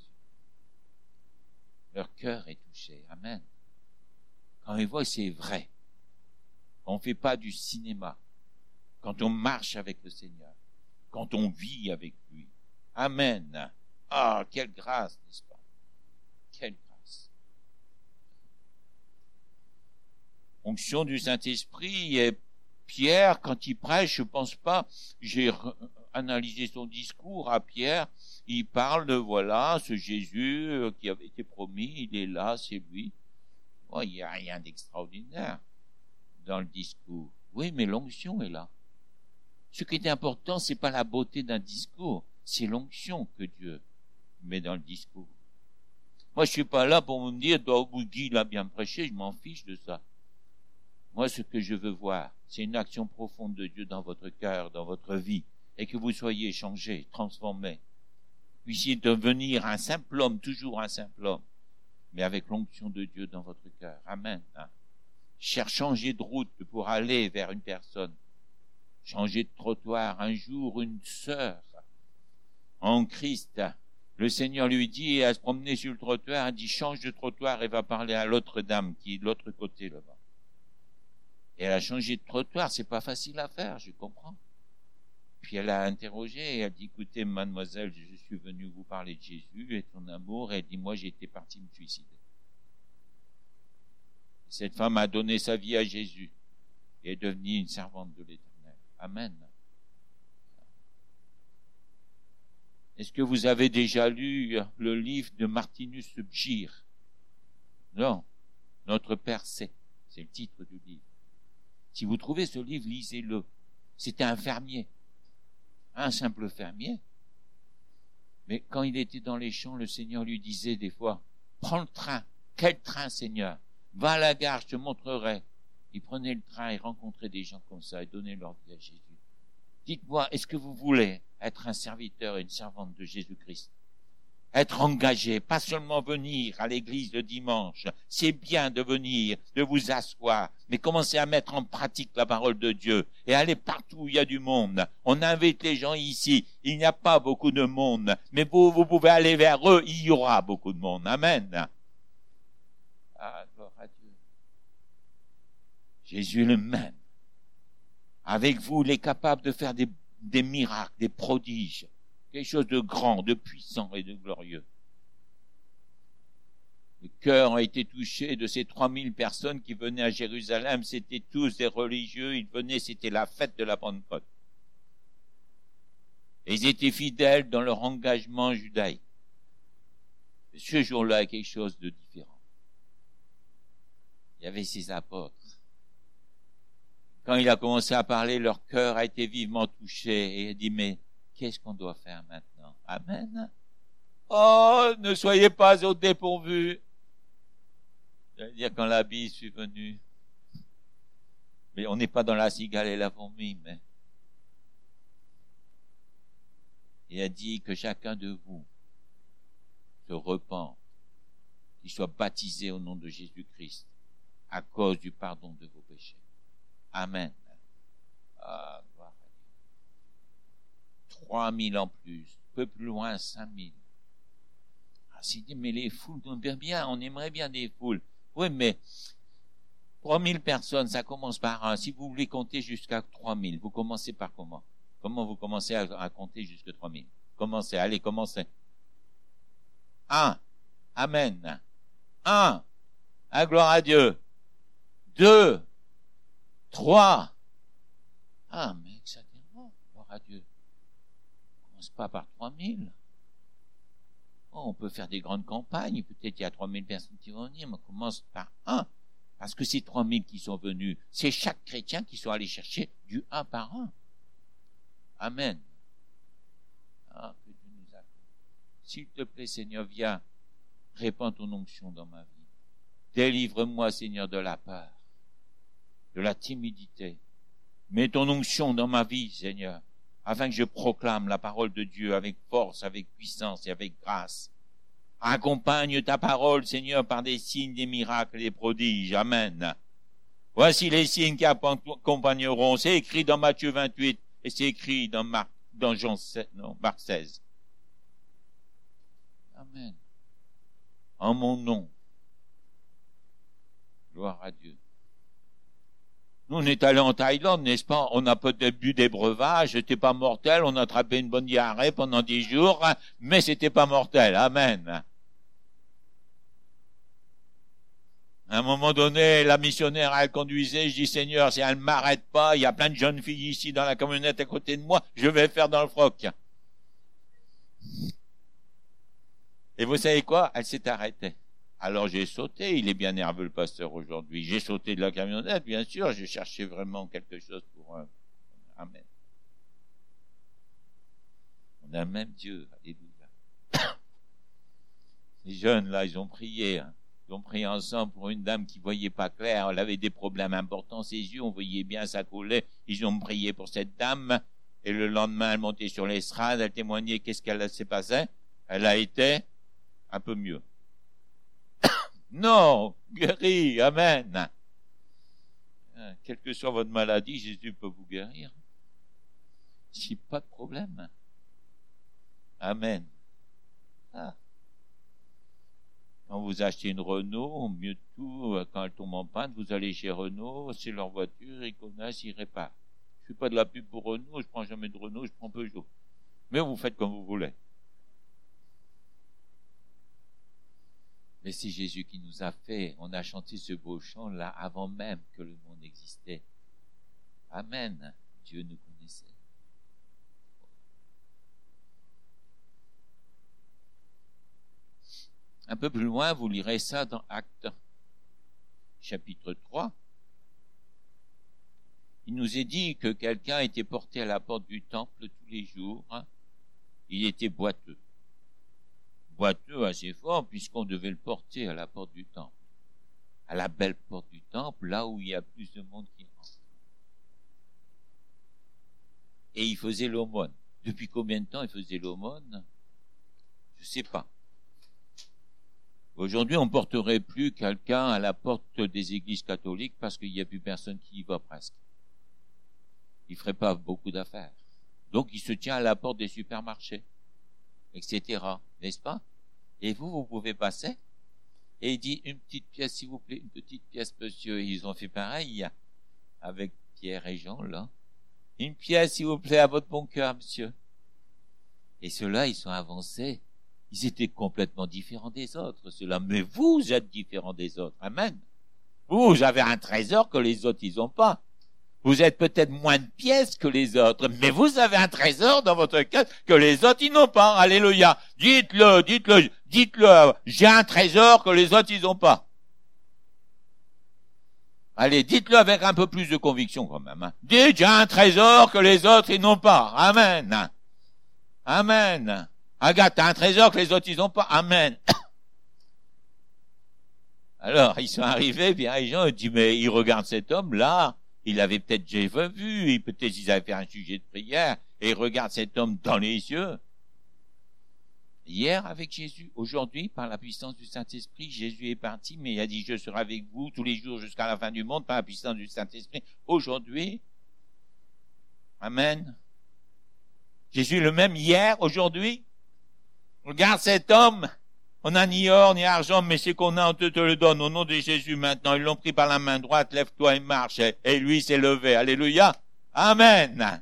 Leur cœur est touché. Amen. Quand ils voient que c'est vrai, on ne fait pas du cinéma, quand on marche avec le Seigneur, quand on vit avec lui. Amen. Ah, quelle grâce, n'est-ce pas? Quelle grâce. Onction du Saint-Esprit, et Pierre, quand il prêche, je pense pas, j'ai analysez son discours à Pierre. Il parle de, voilà, ce Jésus qui avait été promis, il est là, c'est lui. Oh, il n'y a rien d'extraordinaire dans le discours. Oui, mais l'onction est là. Ce qui est important, c'est pas la beauté d'un discours, c'est l'onction que Dieu met dans le discours. Moi, je suis pas là pour me dire, Guy l'a bien prêché, je m'en fiche de ça. Moi, ce que je veux voir, c'est une action profonde de Dieu dans votre cœur, dans votre vie, et que vous soyez changés, transformés. Puissiez devenir un simple homme, toujours un simple homme, mais avec l'onction de Dieu dans votre cœur. Amen. Hein? Cherche changer de route pour aller vers une personne. Changer de trottoir. Un jour, une sœur en Christ, le Seigneur lui dit, à se promener sur le trottoir, elle dit, change de trottoir et va parler à l'autre dame qui est de l'autre côté là-bas. Et elle a changé de trottoir, c'est pas facile à faire, je comprends. Puis elle a interrogé et elle dit, écoutez, mademoiselle, je suis venu vous parler de Jésus et de son amour. Et elle dit, moi, j'étais parti me suicider. Cette femme a donné sa vie à Jésus et est devenue une servante de l'Éternel. Amen. Est-ce que vous avez déjà lu le livre de Martinus Bgir? Non. Notre Père sait. C'est le titre du livre. Si vous trouvez ce livre, lisez-le. C'était un fermier. Un simple fermier. Mais quand il était dans les champs, le Seigneur lui disait des fois, prends le train. Quel train, Seigneur? Va à la gare, je te montrerai. Il prenait le train et rencontrait des gens comme ça et donnait leur vie à Jésus. Dites-moi, est-ce que vous voulez être un serviteur et une servante de Jésus-Christ? Être engagé, pas seulement venir à l'église le dimanche. C'est bien de venir, de vous asseoir, mais commencez à mettre en pratique la parole de Dieu et aller partout où il y a du monde. On invite les gens ici. Il n'y a pas beaucoup de monde, mais vous, vous pouvez aller vers eux. Il y aura beaucoup de monde. Amen. Ah, gloire à Dieu. Jésus est le même. Avec vous, il est capable de faire des, des miracles, des prodiges. Quelque chose de grand, de puissant et de glorieux. Le cœur a été touché de ces trois mille personnes qui venaient à Jérusalem. C'était tous des religieux. Ils venaient, c'était la fête de la Pentecôte. Et ils étaient fidèles dans leur engagement judaïque. Et ce jour-là, il y a quelque chose de différent. Il y avait ces apôtres. Quand il a commencé à parler, leur cœur a été vivement touché. Et il a dit, mais qu'est-ce qu'on doit faire maintenant? Amen. Oh, ne soyez pas au dépourvu. J'allais dire quand la bise fut venue. Mais on n'est pas dans la cigale et la fourmi, mais. Il a dit que chacun de vous se repente, qu'il soit baptisé au nom de Jésus-Christ à cause du pardon de vos péchés. Amen. Ah, gloire à Dieu. Trois mille en plus, peu plus loin, cinq mille. Ah, c'est dit, mais les foules, on aimerait bien, on aimerait bien des foules. Oui, mais trois mille personnes, ça commence par un. Si vous voulez compter jusqu'à trois mille, vous commencez par comment? Comment vous commencez à, à compter jusqu'à trois mille? Commencez, allez, commencez. Un. Amen. Un. À gloire à Dieu. Deux. Trois. Ah, mais exactement, gloire à Dieu. On commence pas par trois mille. Oh, on peut faire des grandes campagnes, peut-être il y a trois mille personnes qui vont venir, mais on commence par un. Parce que ces trois mille qui sont venus, c'est chaque chrétien qui sont allés chercher du un par un. Amen. Ah, que Dieu nous accorde. S'il te plaît, Seigneur, viens, répands ton onction dans ma vie. Délivre-moi, Seigneur, de la peur, de la timidité. Mets ton onction dans ma vie, Seigneur, afin que je proclame la parole de Dieu avec force, avec puissance et avec grâce. Accompagne ta parole, Seigneur, par des signes, des miracles et des prodiges. Amen. Voici les signes qui accompagneront. C'est écrit dans Matthieu vingt-huit et c'est écrit dans, Marc, dans Jean sept, non, Marc seize. Amen. En mon nom. Gloire à Dieu. Nous, on est allés en Thaïlande, n'est-ce pas? On a peut-être bu des breuvages, c'était pas mortel, on a attrapé une bonne diarrhée pendant dix jours, mais c'était pas mortel. Amen. À un moment donné, la missionnaire, elle conduisait, je dis, Seigneur, si elle ne m'arrête pas, il y a plein de jeunes filles ici dans la camionnette à côté de moi, je vais faire dans le froc. Et vous savez quoi? Elle s'est arrêtée. Alors j'ai sauté, il est bien nerveux le pasteur aujourd'hui. J'ai sauté de la camionnette, bien sûr, j'ai cherché vraiment quelque chose pour... Euh... Amen. On a le même Dieu, alléluia. Les jeunes, là, ils ont prié, hein. Ils ont prié ensemble pour une dame qui voyait pas clair, elle avait des problèmes importants, ses yeux, on voyait bien, ça coulait. Ils ont prié pour cette dame, et le lendemain, elle montait sur l'estrade, elle témoignait qu'est-ce qu'elle s'est passé. Elle a été un peu mieux. Non, guéri, amen. Quelle que soit votre maladie, Jésus peut vous guérir. J'ai pas de problème. Amen. Ah. Quand vous achetez une Renault, mieux de tout, quand elle tombe en panne, vous allez chez Renault, c'est leur voiture, ils connaissent, ils réparent. Je fais pas de la pub pour Renault, je prends jamais de Renault, je prends Peugeot. Mais vous faites comme vous voulez. Mais c'est Jésus qui nous a fait. On a chanté ce beau chant là avant même que le monde existait. Amen. Dieu nous connaissait. Un peu plus loin, vous lirez ça dans Actes, chapitre trois. Il nous est dit que quelqu'un était porté à la porte du temple tous les jours. Il était boiteux. Boiteux assez fort, puisqu'on devait le porter à la porte du temple. À la belle porte du temple, là où il y a plus de monde qui rentre. Et il faisait l'aumône. Depuis combien de temps il faisait l'aumône? Je sais pas. Aujourd'hui, on porterait plus quelqu'un à la porte des églises catholiques parce qu'il n'y a plus personne qui y va presque. Il ferait pas beaucoup d'affaires. Donc, il se tient à la porte des supermarchés, et cetera. N'est-ce pas? Et vous, vous pouvez passer et il dit une petite pièce, s'il vous plaît, une petite pièce, monsieur. Ils ont fait pareil avec Pierre et Jean, là. Une pièce, s'il vous plaît, à votre bon cœur, monsieur. Et ceux-là, ils sont avancés. Ils étaient complètement différents des autres, ceux-là. Mais vous êtes différents des autres. Amen. Vous, vous avez un trésor que les autres, ils n'ont pas. Vous êtes peut-être moins de pièces que les autres, mais vous avez un trésor dans votre cœur que les autres, ils n'ont pas. Alléluia. Dites-le, dites-le, dites-le. J'ai un trésor que les autres, ils n'ont pas. Allez, dites-le avec un peu plus de conviction quand même. Hein. Dites, j'ai un trésor que les autres, ils n'ont pas. Amen. Amen. Agathe, t'as un trésor que les autres, ils n'ont pas. Amen. Alors, ils sont arrivés, bien, les gens, ils disent, mais ils regardent cet homme-là. Il avait peut-être déjà vu, peut-être ils avaient fait un sujet de prière, et ils regardent cet homme dans les yeux. Hier, avec Jésus, aujourd'hui, par la puissance du Saint-Esprit, Jésus est parti, mais il a dit, je serai avec vous tous les jours jusqu'à la fin du monde, par la puissance du Saint-Esprit. Aujourd'hui, amen. Jésus est le même hier, aujourd'hui. Regarde cet homme. On n'a ni or, ni argent, mais ce qu'on a, on te, te le donne au nom de Jésus maintenant. Ils l'ont pris par la main droite, lève-toi et marche. Et lui s'est levé. Alléluia. Amen.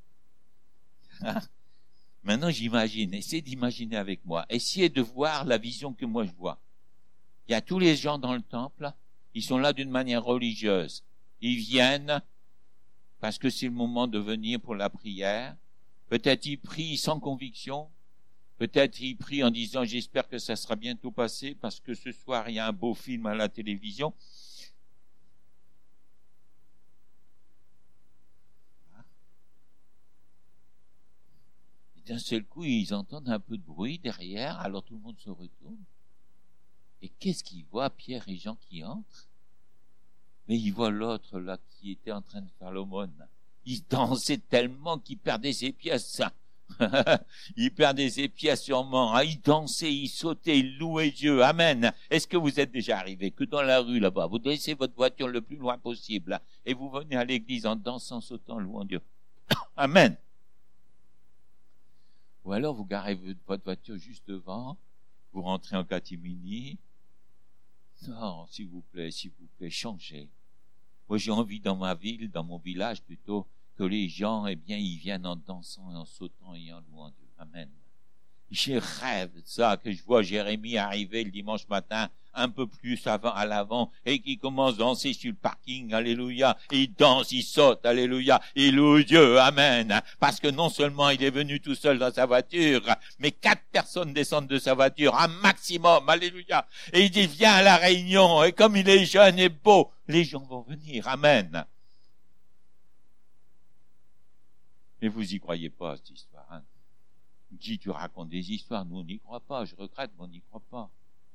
Maintenant, j'imagine. Essayez d'imaginer avec moi. Essayez de voir la vision que moi je vois. Il y a tous les gens dans le temple. Ils sont là d'une manière religieuse. Ils viennent parce que c'est le moment de venir pour la prière. Peut-être ils prient sans conviction. Peut-être il prie en disant, j'espère que ça sera bientôt passé parce que ce soir, il y a un beau film à la télévision. Et d'un seul coup, ils entendent un peu de bruit derrière, alors tout le monde se retourne. Et qu'est-ce qu'ils voient, Pierre et Jean qui entrent? Mais ils voient l'autre là qui était en train de faire l'aumône. Il dansait tellement qu'il perdait ses pièces. Il perdait ses pièces sûrement. Il dansait, il sautait, il louait Dieu. Amen. Est-ce que vous êtes déjà arrivé que dans la rue là-bas, vous laissez votre voiture le plus loin possible et vous venez à l'église en dansant, sautant, louant Dieu? Amen. Ou alors vous garez votre voiture juste devant, vous rentrez en catimini. Non, s'il vous plaît, s'il vous plaît, changez. Moi, j'ai envie dans ma ville, dans mon village plutôt, que les gens, eh bien, ils viennent en dansant, en sautant et en louant Dieu. Amen. Je rêve de ça, que je vois Jérémie arriver le dimanche matin un peu plus avant, à l'avant, et qui commence à danser sur le parking, alléluia, il danse, il saute, alléluia, il loue Dieu, amen, parce que non seulement il est venu tout seul dans sa voiture, mais quatre personnes descendent de sa voiture, un maximum, alléluia, et il dit, viens à la réunion, et comme il est jeune et beau, les gens vont venir, amen. Mais vous y croyez pas, cette histoire, hein? Qui tu racontes des histoires, nous on n'y croit pas, je regrette, mais on n'y croit pas.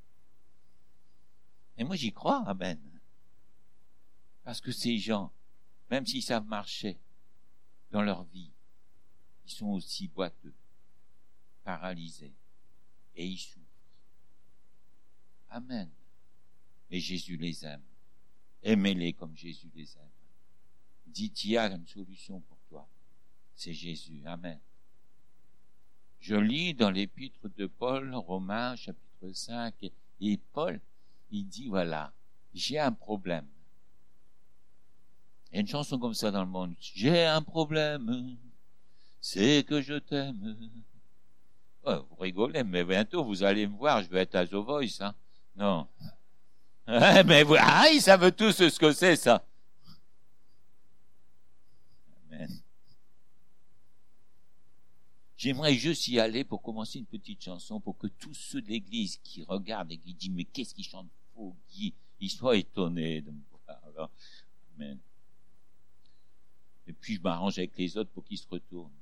Et moi j'y crois, amen. Parce que ces gens, même s'ils savent marcher dans leur vie, ils sont aussi boiteux, paralysés, et ils souffrent. Amen. Mais Jésus les aime. Aimez-les comme Jésus les aime. Dites, il y a une solution pour toi. C'est Jésus. Amen. Je lis dans l'épître de Paul, Romains, chapitre cinq, et Paul, il dit, voilà, j'ai un problème. Il y a une chanson comme ça dans le monde. J'ai un problème, c'est que je t'aime. Oh, vous rigolez, mais bientôt vous allez me voir, je vais être à The Voice, hein. Non. Mais vous, ah, ils savent tous ce que c'est, ça. Amen. J'aimerais juste y aller pour commencer une petite chanson pour que tous ceux de l'église qui regardent et qui disent, mais qu'est-ce qu'ils chantent faux, Guy, ils soient étonnés de me voir. Alors, amen. Et puis je m'arrange avec les autres pour qu'ils se retournent.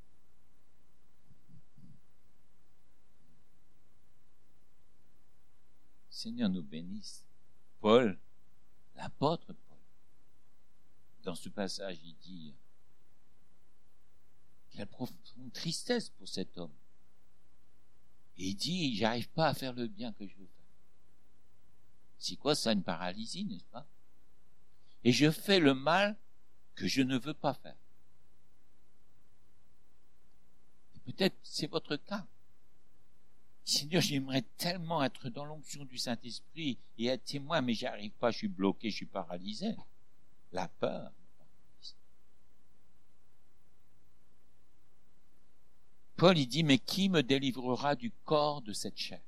Seigneur nous bénisse. Paul, l'apôtre Paul, dans ce passage, il dit qu'il a une profonde tristesse pour cet homme. Et il dit, j'arrive pas à faire le bien que je veux faire. C'est quoi ça, une paralysie, n'est-ce pas? Et je fais le mal que je ne veux pas faire. Et peut-être c'est votre cas. Seigneur, j'aimerais tellement être dans l'onction du Saint-Esprit et être témoin, mais j'y arrive pas, je suis bloqué, je suis paralysé. La peur. Paul, il dit, mais qui me délivrera du corps de cette chair?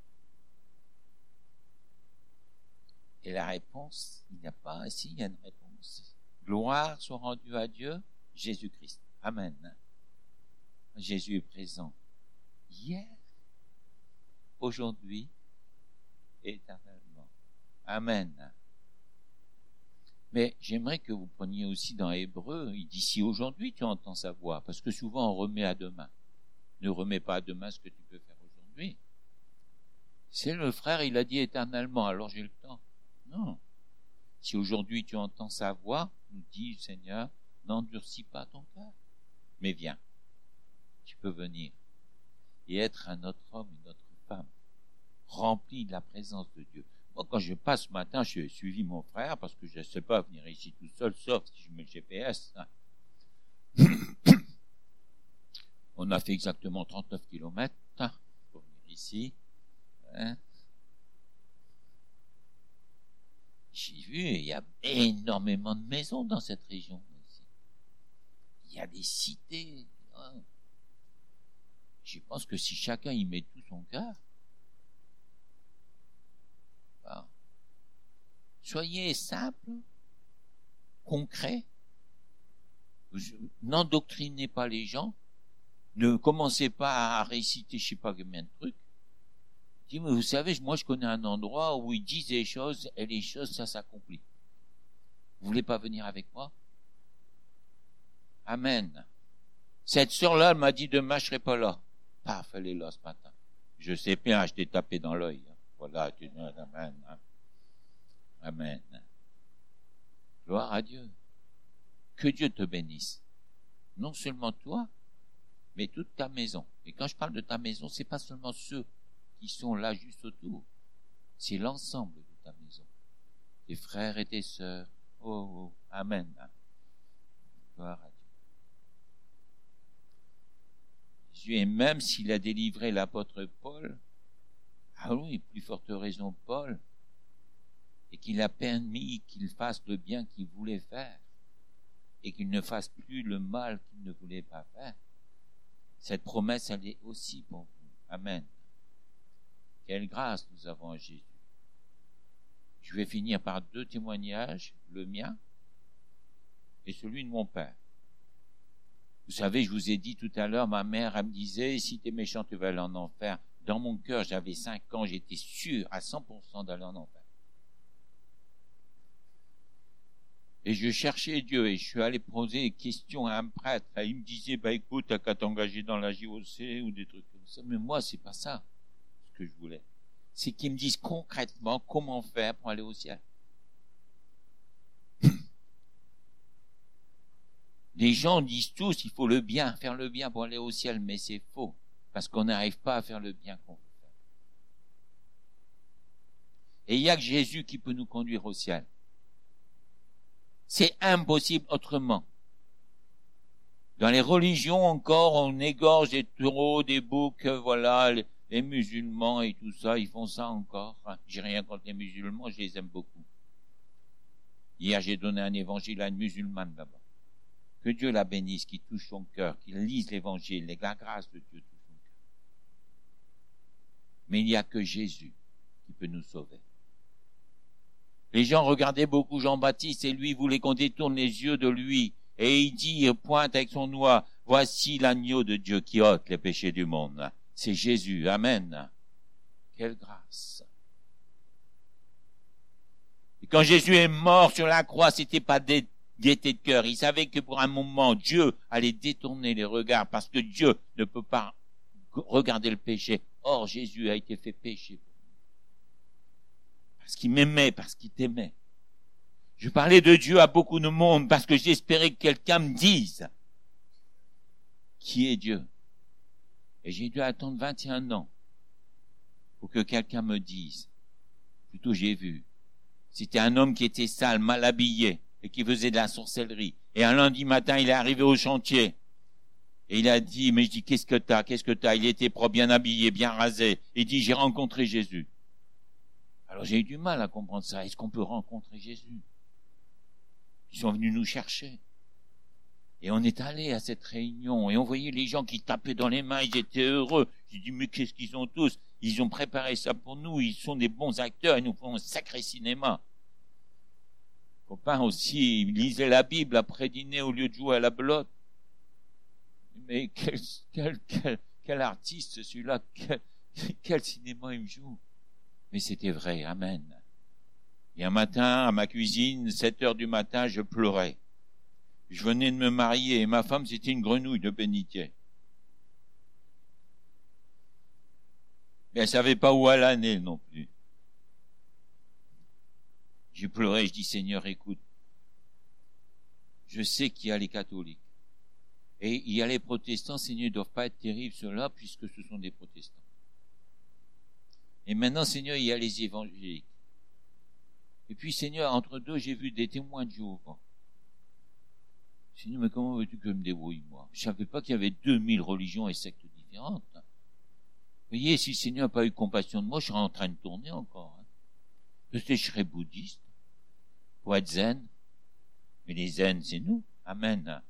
Et la réponse, il n'y a pas, si, il y a une réponse. Gloire soit rendue à Dieu, Jésus-Christ. Amen. Jésus est présent. Hier, aujourd'hui, éternellement. Amen. Mais j'aimerais que vous preniez aussi dans Hébreu, il dit, si aujourd'hui tu entends sa voix, parce que souvent on remet à demain. Ne remets pas à demain ce que tu peux faire aujourd'hui. C'est le frère, il a dit éternellement, alors j'ai le temps. Non. Si aujourd'hui tu entends sa voix, nous dit Seigneur, n'endurcis pas ton cœur, mais viens. Tu peux venir et être un autre homme, une autre femme, rempli de la présence de Dieu. Moi, quand je passe ce matin, j'ai suivi mon frère parce que je ne sais pas venir ici tout seul, sauf si je mets le G P S. Hein. On a fait exactement trente-neuf kilomètres hein, pour venir ici. Hein. J'ai vu, il y a énormément de maisons dans cette région aussi. Il y a des cités. Hein. Je pense que si chacun y met tout son cœur, ben, soyez simple, concret, n'endoctrinez pas les gens, ne commencez pas à réciter je sais pas combien de trucs. Dis, mais vous savez, moi je connais un endroit où ils disent des choses et les choses ça s'accomplit. Vous voulez pas venir avec moi? Amen. Cette sœur-là, elle m'a dit demain je serai pas là. Paf, elle est là ce matin. Je sais bien, je t'ai tapé dans l'œil. Voilà, tu dis amen. Amen. Gloire à Dieu. Que Dieu te bénisse. Non seulement toi, mais toute ta maison. Et quand je parle de ta maison, c'est pas seulement ceux qui sont là juste autour. C'est l'ensemble de ta maison. Tes frères et tes sœurs. Oh, oh. Amen. Gloire à Dieu. Jésus, et même s'il a délivré l'apôtre Paul, ah oui, plus forte raison Paul, et qu'il a permis qu'il fasse le bien qu'il voulait faire, et qu'il ne fasse plus le mal qu'il ne voulait pas faire, cette promesse, elle est aussi pour vous. Amen. Quelle grâce nous avons en Jésus. Je vais finir par deux témoignages, le mien et celui de mon père. Vous savez, je vous ai dit tout à l'heure, ma mère, elle me disait, si t'es méchant, tu vas aller en enfer. Dans mon cœur, j'avais cinq ans, j'étais sûr à cent pour cent d'aller en enfer. Et je cherchais Dieu et je suis allé poser des questions à un prêtre. Et il me disait, bah écoute, t'as qu'à t'engager dans la J O C ou des trucs comme ça. Mais moi, c'est pas ça ce que je voulais. C'est qu'ils me disent concrètement comment faire pour aller au ciel. Les gens disent tous, il faut le bien, faire le bien pour aller au ciel, mais c'est faux, parce qu'on n'arrive pas à faire le bien qu'on veut faire. Et il n'y a que Jésus qui peut nous conduire au ciel. C'est impossible autrement. Dans les religions encore, on égorge des taureaux, des boucs, voilà, les, les musulmans et tout ça, ils font ça encore. J'ai rien contre les musulmans, je les aime beaucoup. Hier, j'ai donné un évangile à une musulmane là-bas. Que Dieu la bénisse, qu'il touche son cœur, qu'il lise l'évangile, et que la grâce de Dieu touche son cœur. Mais il n'y a que Jésus qui peut nous sauver. Les gens regardaient beaucoup Jean-Baptiste et lui voulait qu'on détourne les yeux de lui. Et il dit, il pointe avec son doigt, voici l'agneau de Dieu qui ôte les péchés du monde. C'est Jésus. Amen. Quelle grâce. Et quand Jésus est mort sur la croix, c'était pas des gaieté de cœur. Il savait que pour un moment, Dieu allait détourner les regards parce que Dieu ne peut pas regarder le péché. Or, Jésus a été fait péché pour nous. Parce qu'il m'aimait, parce qu'il t'aimait. Je parlais de Dieu à beaucoup de monde parce que j'espérais que quelqu'un me dise qui est Dieu. Et j'ai dû attendre vingt et un ans pour que quelqu'un me dise. Plutôt j'ai vu. C'était un homme qui était sale, mal habillé, et qui faisait de la sorcellerie. Et un lundi matin, il est arrivé au chantier. Et il a dit, mais je dis, qu'est-ce que t'as, qu'est-ce que t'as? Il était propre, bien habillé, bien rasé. Il dit, j'ai rencontré Jésus. Alors j'ai eu du mal à comprendre ça. Est-ce qu'on peut rencontrer Jésus? Ils sont venus nous chercher. Et on est allé à cette réunion, et on voyait les gens qui tapaient dans les mains, ils étaient heureux. J'ai dit, mais qu'est-ce qu'ils ont tous? Ils ont préparé ça pour nous, ils sont des bons acteurs, ils nous font un sacré cinéma. Copain aussi, il lisait la Bible après dîner au lieu de jouer à la belote. Mais quel, quel, quel, quel artiste celui-là, quel, quel cinéma il me joue. Mais c'était vrai, amen. Et un matin, à ma cuisine, sept heures du matin, je pleurais. Je venais de me marier et ma femme, c'était une grenouille de bénitier. Mais elle savait pas où elle allait non plus. J'ai pleuré, je dis, Seigneur, écoute, je sais qu'il y a les catholiques. Et il y a les protestants, Seigneur, ils ne doivent pas être terribles, ceux-là, puisque ce sont des protestants. Et maintenant, Seigneur, il y a les évangéliques. Et puis, Seigneur, entre deux, j'ai vu des témoins de Jéhovah. Seigneur, mais comment veux-tu que je me débrouille, moi? Je savais pas qu'il y avait deux mille religions et sectes différentes. Vous voyez, si le Seigneur n'a pas eu compassion de moi, je serais en train de tourner encore. Hein. Peut-être que je serais bouddhiste, pour être zen. Mais les zen, c'est nous. Amen.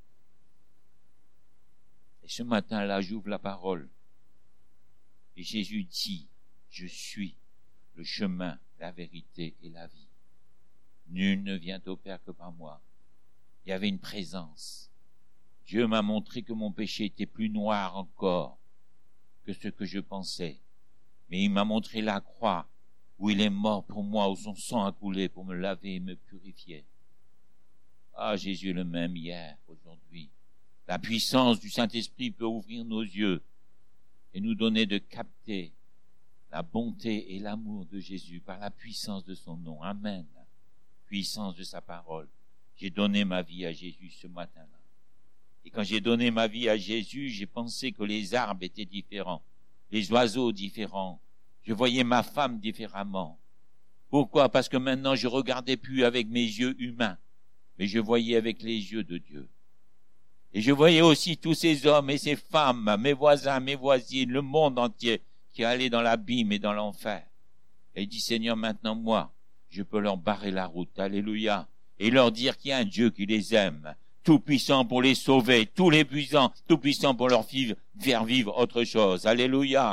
Et ce matin-là, j'ouvre la parole. Et Jésus dit, je suis le chemin, la vérité et la vie. Nul ne vient au Père que par moi. Il y avait une présence. Dieu m'a montré que mon péché était plus noir encore que ce que je pensais. Mais il m'a montré la croix où il est mort pour moi, où son sang a coulé pour me laver et me purifier. Ah, Jésus est le même hier, aujourd'hui. La puissance du Saint-Esprit peut ouvrir nos yeux et nous donner de capter la bonté et l'amour de Jésus par la puissance de son nom. Amen. Puissance de sa parole. J'ai donné ma vie à Jésus ce matin-là. Et quand j'ai donné ma vie à Jésus, j'ai pensé que les arbres étaient différents, les oiseaux différents. Je voyais ma femme différemment. Pourquoi? Parce que maintenant je regardais plus avec mes yeux humains, mais je voyais avec les yeux de Dieu. Et je voyais aussi tous ces hommes et ces femmes, mes voisins, mes voisines, le monde entier qui allaient dans l'abîme et dans l'enfer. Et il dit, Seigneur, maintenant moi, je peux leur barrer la route. Alléluia. Et leur dire qu'il y a un Dieu qui les aime, tout puissant pour les sauver, tous les puissants, tout puissant pour leur faire vivre autre chose. Alléluia.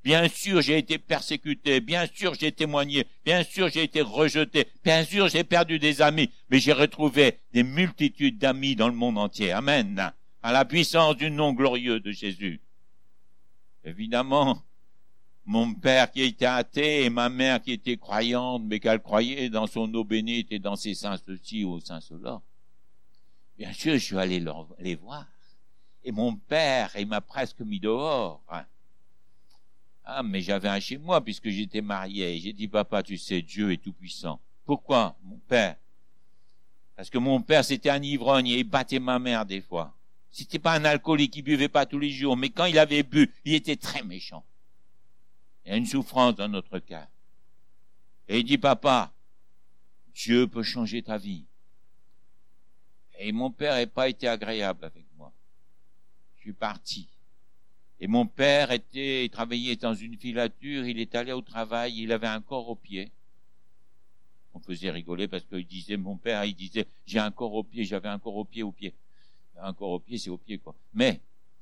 Bien sûr, j'ai été persécuté. Bien sûr, j'ai témoigné. Bien sûr, j'ai été rejeté. Bien sûr, j'ai perdu des amis. Mais j'ai retrouvé des multitudes d'amis dans le monde entier. Amen. À la puissance du nom glorieux de Jésus. Évidemment, mon père qui était athée et ma mère qui était croyante, mais qu'elle croyait dans son eau bénite et dans ses saints ceci ou saints cela. Bien sûr, je suis allé leur, les voir. Et mon père, il m'a presque mis dehors. Ah, mais j'avais un chez moi puisque j'étais marié. J'ai dit, papa, tu sais, Dieu est tout puissant. Pourquoi, mon père? Parce que mon père, c'était un ivrogne et il battait ma mère des fois. C'était pas un alcoolique, il buvait pas tous les jours, mais quand il avait bu, il était très méchant. Il y a une souffrance dans notre cœur. Et il dit, papa, Dieu peut changer ta vie. Et mon père n'a pas été agréable avec moi. Je suis parti. Et mon père était, il travaillait dans une filature, il est allé au travail, il avait un corps au pied. On faisait rigoler parce qu'il disait, mon père, il disait, j'ai un corps au pied, j'avais un corps au pied, au pied. Un corps au pied, c'est au pied, quoi. Mais,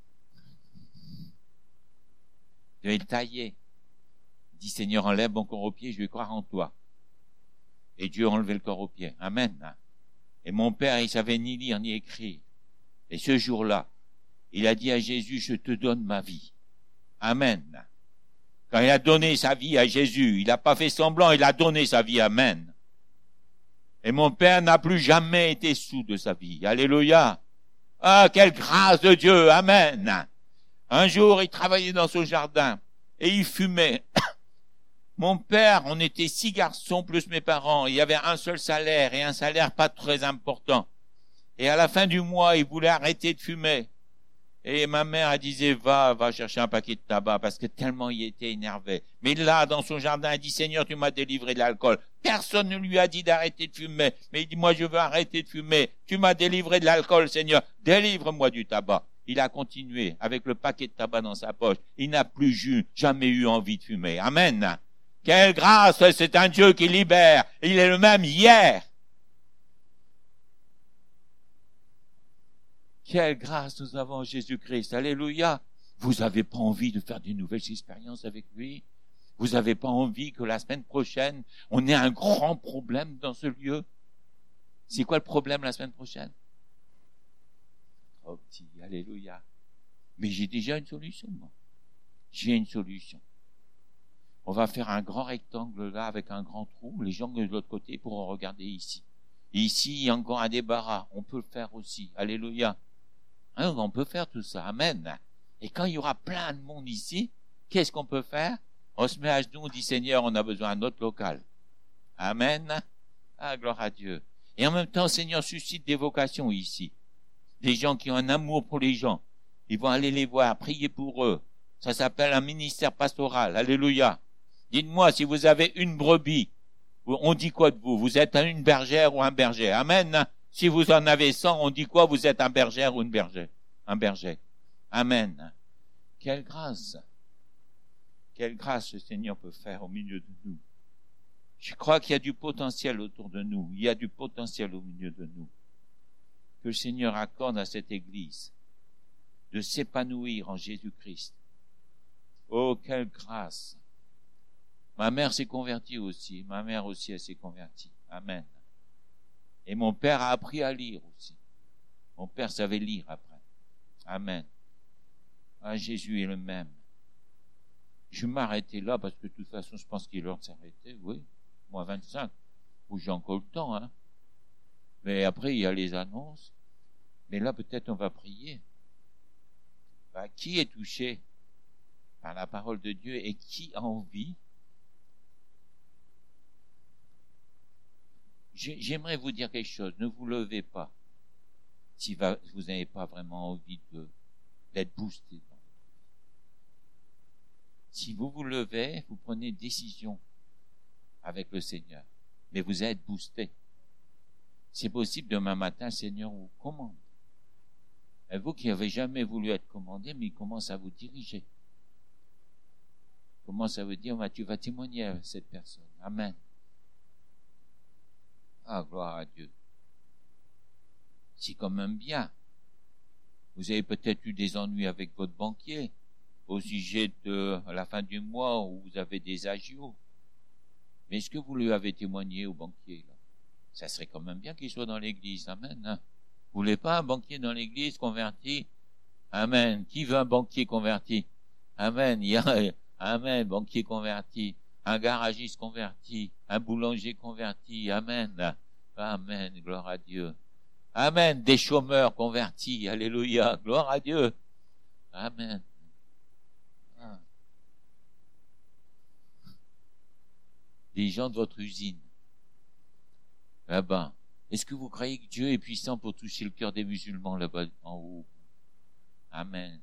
je devais le tailler. Il dit, Seigneur, enlève mon corps au pied, je vais croire en toi. Et Dieu a enlevé le corps au pied. Amen. Et mon père, il savait ni lire ni écrire. Et ce jour-là, il a dit à Jésus, je te donne ma vie. Amen. Quand il a donné sa vie à Jésus, il n'a pas fait semblant, il a donné sa vie. Amen. Et mon père n'a plus jamais été sous de sa vie. Alléluia. Ah, quelle grâce de Dieu. Amen. Un jour, il travaillait dans son jardin et il fumait. Mon père, on était six garçons plus mes parents. Il y avait un seul salaire et un salaire pas très important. Et à la fin du mois, il voulait arrêter de fumer. Et ma mère, elle disait, va, va chercher un paquet de tabac, parce que tellement il était énervé. Mais là, dans son jardin, il dit, Seigneur, tu m'as délivré de l'alcool. Personne ne lui a dit d'arrêter de fumer. Mais il dit, moi, je veux arrêter de fumer. Tu m'as délivré de l'alcool, Seigneur. Délivre-moi du tabac. Il a continué avec le paquet de tabac dans sa poche. Il n'a plus eu, jamais eu envie de fumer. Amen. Quelle grâce, c'est un Dieu qui libère. Il est le même hier. Quelle grâce nous avons en Jésus-Christ. Alléluia. Vous n'avez pas envie de faire de nouvelles expériences avec lui? Vous n'avez pas envie que la semaine prochaine, on ait un grand problème dans ce lieu? C'est quoi le problème la semaine prochaine? Oh petit, alléluia. Mais j'ai déjà une solution, moi. J'ai une solution. On va faire un grand rectangle là avec un grand trou. Les gens de l'autre côté pourront regarder ici. Et ici, il y a encore un débarras. On peut le faire aussi. Alléluia. Hein, on peut faire tout ça. Amen. Et quand il y aura plein de monde ici, qu'est-ce qu'on peut faire? On se met à genoux, on dit, Seigneur, on a besoin d'un autre local. Amen. Ah, gloire à Dieu. Et en même temps, Seigneur suscite des vocations ici. Des gens qui ont un amour pour les gens. Ils vont aller les voir, prier pour eux. Ça s'appelle un ministère pastoral. Alléluia. Dites-moi, si vous avez une brebis, on dit quoi de vous? Vous êtes une bergère ou un berger? Amen. Si vous en avez cent, on dit quoi? Vous êtes un bergère ou une berger? Un berger. Amen. Quelle grâce. Quelle grâce le Seigneur peut faire au milieu de nous. Je crois qu'il y a du potentiel autour de nous. Il y a du potentiel au milieu de nous. Que le Seigneur accorde à cette Église de s'épanouir en Jésus-Christ. Oh, quelle grâce. Ma mère s'est convertie aussi. Ma mère aussi, elle s'est convertie. Amen. Et mon père a appris à lire aussi. Mon père savait lire après. Amen. Ah, Jésus est le même. Je vais m'arrêter là parce que de toute façon, je pense qu'il est l'heure de s'arrêter. Oui, moi vingt-cinq. Où j'ai encore le temps, hein. Mais après, il y a les annonces. Mais là, peut-être on va prier. Bah, qui est touché par la parole de Dieu et qui a envie? J'aimerais vous dire quelque chose. Ne vous levez pas si vous n'avez pas vraiment envie de, d'être boosté. Si vous vous levez, vous prenez une décision avec le Seigneur. Mais vous êtes boosté. C'est possible demain matin, le Seigneur vous commande. Et vous qui n'avez jamais voulu être commandé, mais il commence à vous diriger. Il commence à vous dire, bah, tu vas témoigner à cette personne. Amen. Ah, gloire à Dieu. C'est quand même bien. Vous avez peut-être eu des ennuis avec votre banquier, au sujet de à la fin du mois où vous avez des agios. Mais est-ce que vous lui avez témoigné au banquier, là? Ça serait quand même bien qu'il soit dans l'église. Amen. Hein? Vous voulez pas un banquier dans l'église converti? Amen. Qui veut un banquier converti? Amen. Il y a, amen, banquier converti. Un garagiste converti. Un boulanger converti. Amen. Amen. Gloire à Dieu. Amen. Des chômeurs convertis. Alléluia. Gloire à Dieu. Amen. Ah. Des gens de votre usine. Là-bas. Est-ce que vous croyez que Dieu est puissant pour toucher le cœur des musulmans là-bas en haut? Amen.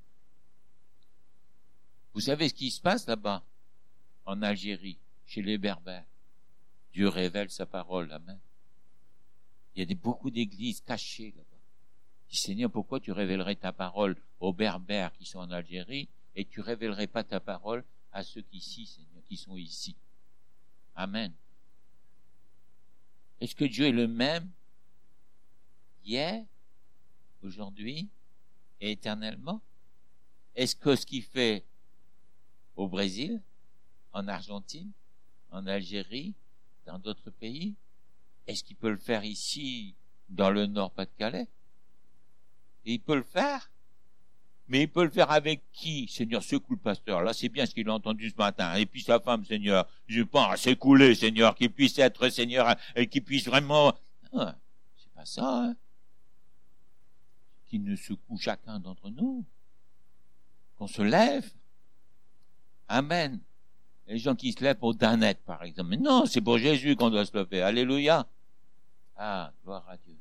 Vous savez ce qui se passe là-bas, en Algérie, chez les Berbères? Dieu révèle sa parole. Amen. Il y a des, beaucoup d'églises cachées là-bas. Je dis, Seigneur, pourquoi tu révélerais ta parole aux Berbères qui sont en Algérie et tu révélerais pas ta parole à ceux qui ici, Seigneur, qui sont ici? Amen. Est-ce que Dieu est le même hier, aujourd'hui et éternellement? Est-ce que ce qu'il fait au Brésil, en Argentine, en Algérie, dans d'autres pays, est-ce qu'il peut le faire ici, dans le Nord-Pas-de-Calais? Et il peut le faire, mais il peut le faire avec qui? Seigneur, secoue le pasteur. Là, c'est bien ce qu'il a entendu ce matin. Et puis sa femme, Seigneur, je pense, secouer, Seigneur, qu'il puisse être, Seigneur, et qu'il puisse vraiment... Ah, c'est pas ça, hein? Qu'il ne secoue chacun d'entre nous. Qu'on se lève. Amen. Les gens qui se lèvent pour Danette, par exemple. Mais non, c'est pour Jésus qu'on doit se lever. Alléluia. Ah, gloire à Dieu.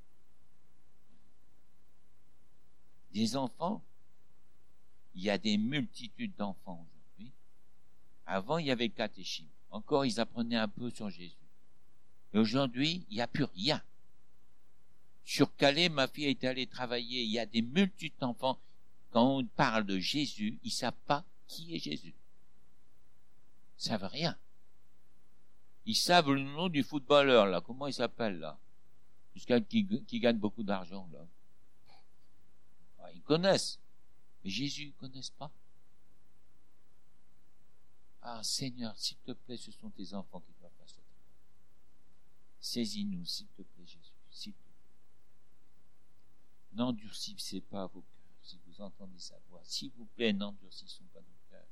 Des enfants, il y a des multitudes d'enfants aujourd'hui. Avant, il y avait le catéchisme. Encore, ils apprenaient un peu sur Jésus. Et aujourd'hui, il n'y a plus rien. Sur Calais, ma fille est allée travailler. Il y a des multitudes d'enfants. Quand on parle de Jésus, ils ne savent pas qui est Jésus. Ils ne savent rien. Ils savent le nom du footballeur, là. Comment il s'appelle, là? Jusqu'à qui, qui gagne beaucoup d'argent, là. Ah, ils connaissent. Mais Jésus, ils ne connaissent pas. Ah, Seigneur, s'il te plaît, ce sont tes enfants qui doivent faire ce travail. Saisis-nous, s'il te plaît, Jésus. S'il te plaît. N'endurcissez pas vos cœurs si vous entendez sa voix. S'il vous plaît, n'endurcissons pas nos cœurs.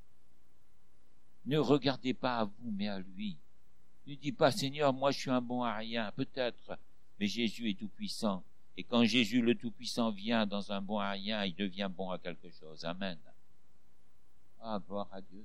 Ne regardez pas à vous, mais à lui. Ne dis pas, Seigneur, moi je suis un bon à rien, peut-être, mais Jésus est tout-puissant. Et quand Jésus le tout-puissant vient dans un bon à rien, il devient bon à quelque chose. Amen. Ah, gloire à Dieu.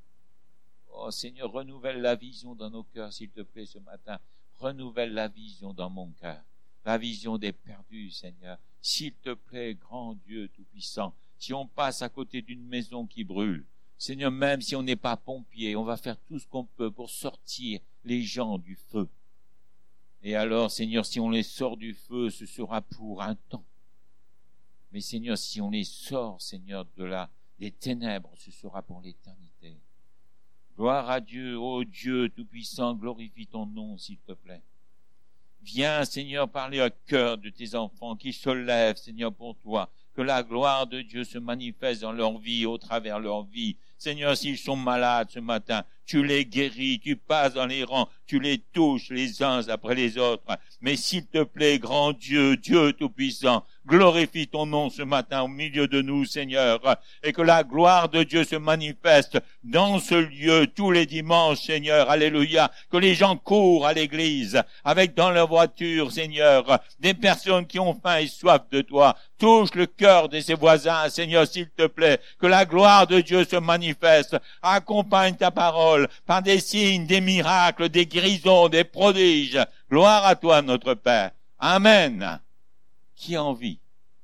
Oh Seigneur, renouvelle la vision dans nos cœurs, s'il te plaît, ce matin. Renouvelle la vision dans mon cœur. La vision des perdus, Seigneur. S'il te plaît, grand Dieu tout-puissant, si on passe à côté d'une maison qui brûle, Seigneur, même si on n'est pas pompier, on va faire tout ce qu'on peut pour sortir les gens du feu. Et alors, Seigneur, si on les sort du feu, ce sera pour un temps. Mais Seigneur, si on les sort, Seigneur, de là, des ténèbres, ce sera pour l'éternité. Gloire à Dieu, ô Dieu tout-puissant, glorifie ton nom, s'il te plaît. Viens, Seigneur, parler au cœur de tes enfants qui se lèvent, Seigneur, pour toi. Que la gloire de Dieu se manifeste dans leur vie, au travers leur vie. Seigneur, s'ils sont malades ce matin, tu les guéris, tu passes dans les rangs, tu les touches les uns après les autres. Mais s'il te plaît, grand Dieu, Dieu tout-puissant, glorifie ton nom ce matin au milieu de nous, Seigneur, et que la gloire de Dieu se manifeste dans ce lieu tous les dimanches, Seigneur, alléluia, que les gens courent à l'église, avec dans leur voiture, Seigneur, des personnes qui ont faim et soif de toi, touche le cœur de ses voisins, Seigneur, s'il te plaît, que la gloire de Dieu se manifeste, accompagne ta parole par des signes, des miracles, des guérisons, des prodiges. Gloire à toi, notre Père. Amen. Qui a envie?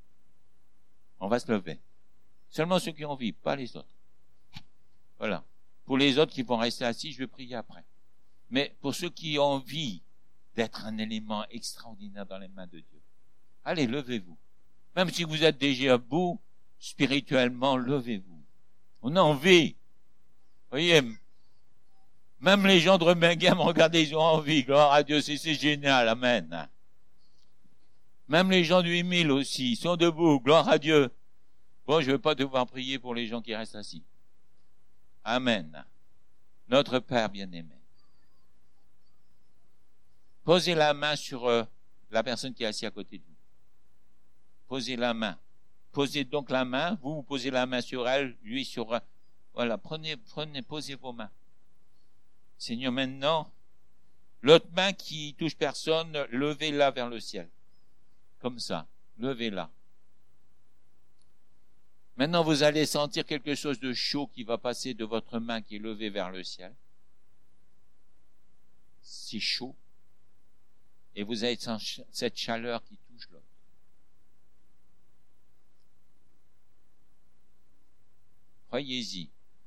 On va se lever. Seulement ceux qui ont envie, pas les autres. Voilà. Pour les autres qui vont rester assis, je vais prier après. Mais pour ceux qui ont envie d'être un élément extraordinaire dans les mains de Dieu, allez, levez-vous. Même si vous êtes déjà à bout, spirituellement, levez-vous. On a envie. Vous voyez, même les gens de Remenguem, regardez, ils ont envie. Gloire à Dieu, c'est, c'est génial. Amen. Même les gens du huit mille aussi, ils sont debout. Gloire à Dieu. Bon, je ne vais pas devoir prier pour les gens qui restent assis. Amen. Notre Père bien-aimé. Posez la main sur euh, la personne qui est assise à côté de vous. Posez la main. Posez donc la main. Vous, vous posez la main sur elle, lui sur... Euh, voilà, prenez, prenez, posez vos mains. Seigneur, maintenant, l'autre main qui touche personne, levez-la vers le ciel. Comme ça, levez-la. Maintenant, vous allez sentir quelque chose de chaud qui va passer de votre main qui est levée vers le ciel. C'est chaud. Et vous avez cette chaleur qui touche l'autre. Croyez-y.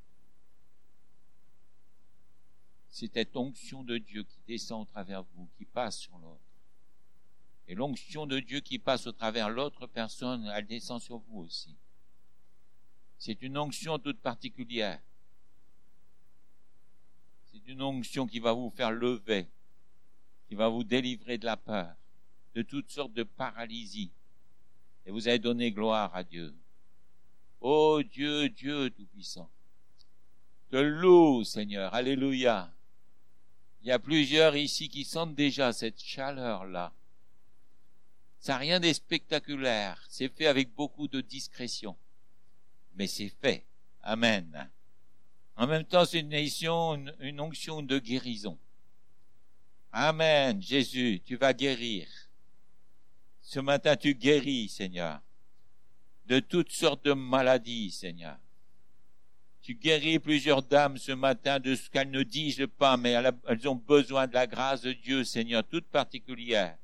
C'est cette onction de Dieu qui descend au travers de vous, qui passe sur l'autre. Et l'onction de Dieu qui passe au travers l'autre personne, elle descend sur vous aussi. C'est une onction toute particulière. C'est une onction qui va vous faire lever, qui va vous délivrer de la peur, de toutes sortes de paralysies. Et vous allez donner gloire à Dieu. Ô Dieu, Dieu Tout-Puissant, te loue, Seigneur, alléluia. Il y a plusieurs ici qui sentent déjà cette chaleur-là. Ça n'a rien de spectaculaire, c'est fait avec beaucoup de discrétion. Mais c'est fait. Amen. En même temps, c'est une onction, une, une onction de guérison. Amen. Jésus, tu vas guérir. Ce matin, tu guéris, Seigneur, de toutes sortes de maladies, Seigneur. Tu guéris plusieurs dames ce matin de ce qu'elles ne disent pas, mais elles ont besoin de la grâce de Dieu, Seigneur, toute particulière.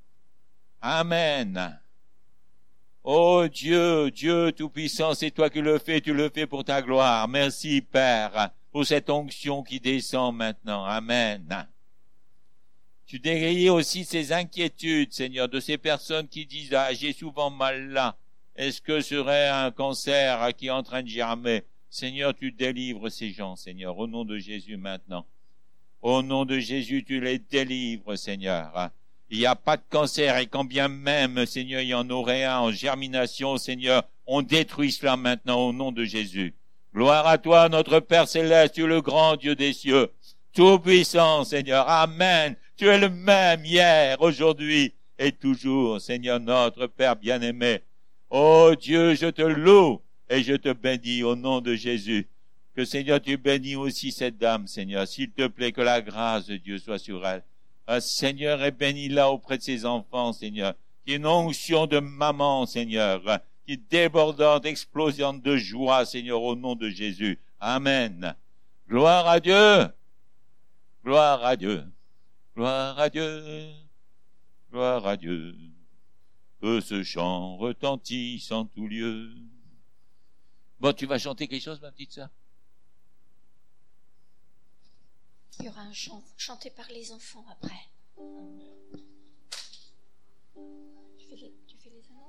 Amen. Oh Dieu, Dieu Tout-Puissant, c'est toi qui le fais, tu le fais pour ta gloire. Merci, Père, pour cette onction qui descend maintenant. Amen. Tu guéris aussi ces inquiétudes, Seigneur, de ces personnes qui disent, ah, j'ai souvent mal là. Est-ce que ce serait un cancer qui est en train de germer? Seigneur, tu délivres ces gens, Seigneur, au nom de Jésus maintenant. Au nom de Jésus, tu les délivres, Seigneur. Il n'y a pas de cancer, et quand bien même, Seigneur, il y en aurait un en germination, Seigneur, on détruit cela maintenant au nom de Jésus. Gloire à toi, notre Père Céleste, tu es le grand Dieu des cieux, tout-puissant, Seigneur. Amen. Tu es le même hier, aujourd'hui et toujours, Seigneur, notre Père bien-aimé. Oh Dieu, je te loue et je te bénis au nom de Jésus. Que, Seigneur, tu bénis aussi cette dame, Seigneur. S'il te plaît, que la grâce de Dieu soit sur elle. Ah, Seigneur, et bénis-la auprès de ses enfants, Seigneur. Qui est une onction de maman, Seigneur. Qui est débordante, explosante de joie, Seigneur, au nom de Jésus. Amen. Gloire à Dieu. Gloire à Dieu. Gloire à Dieu. Gloire à Dieu. Que ce chant retentisse en tout lieu. Bon, tu vas chanter quelque chose, ma petite sœur? Il y aura un chant chanté par les enfants après. Amen.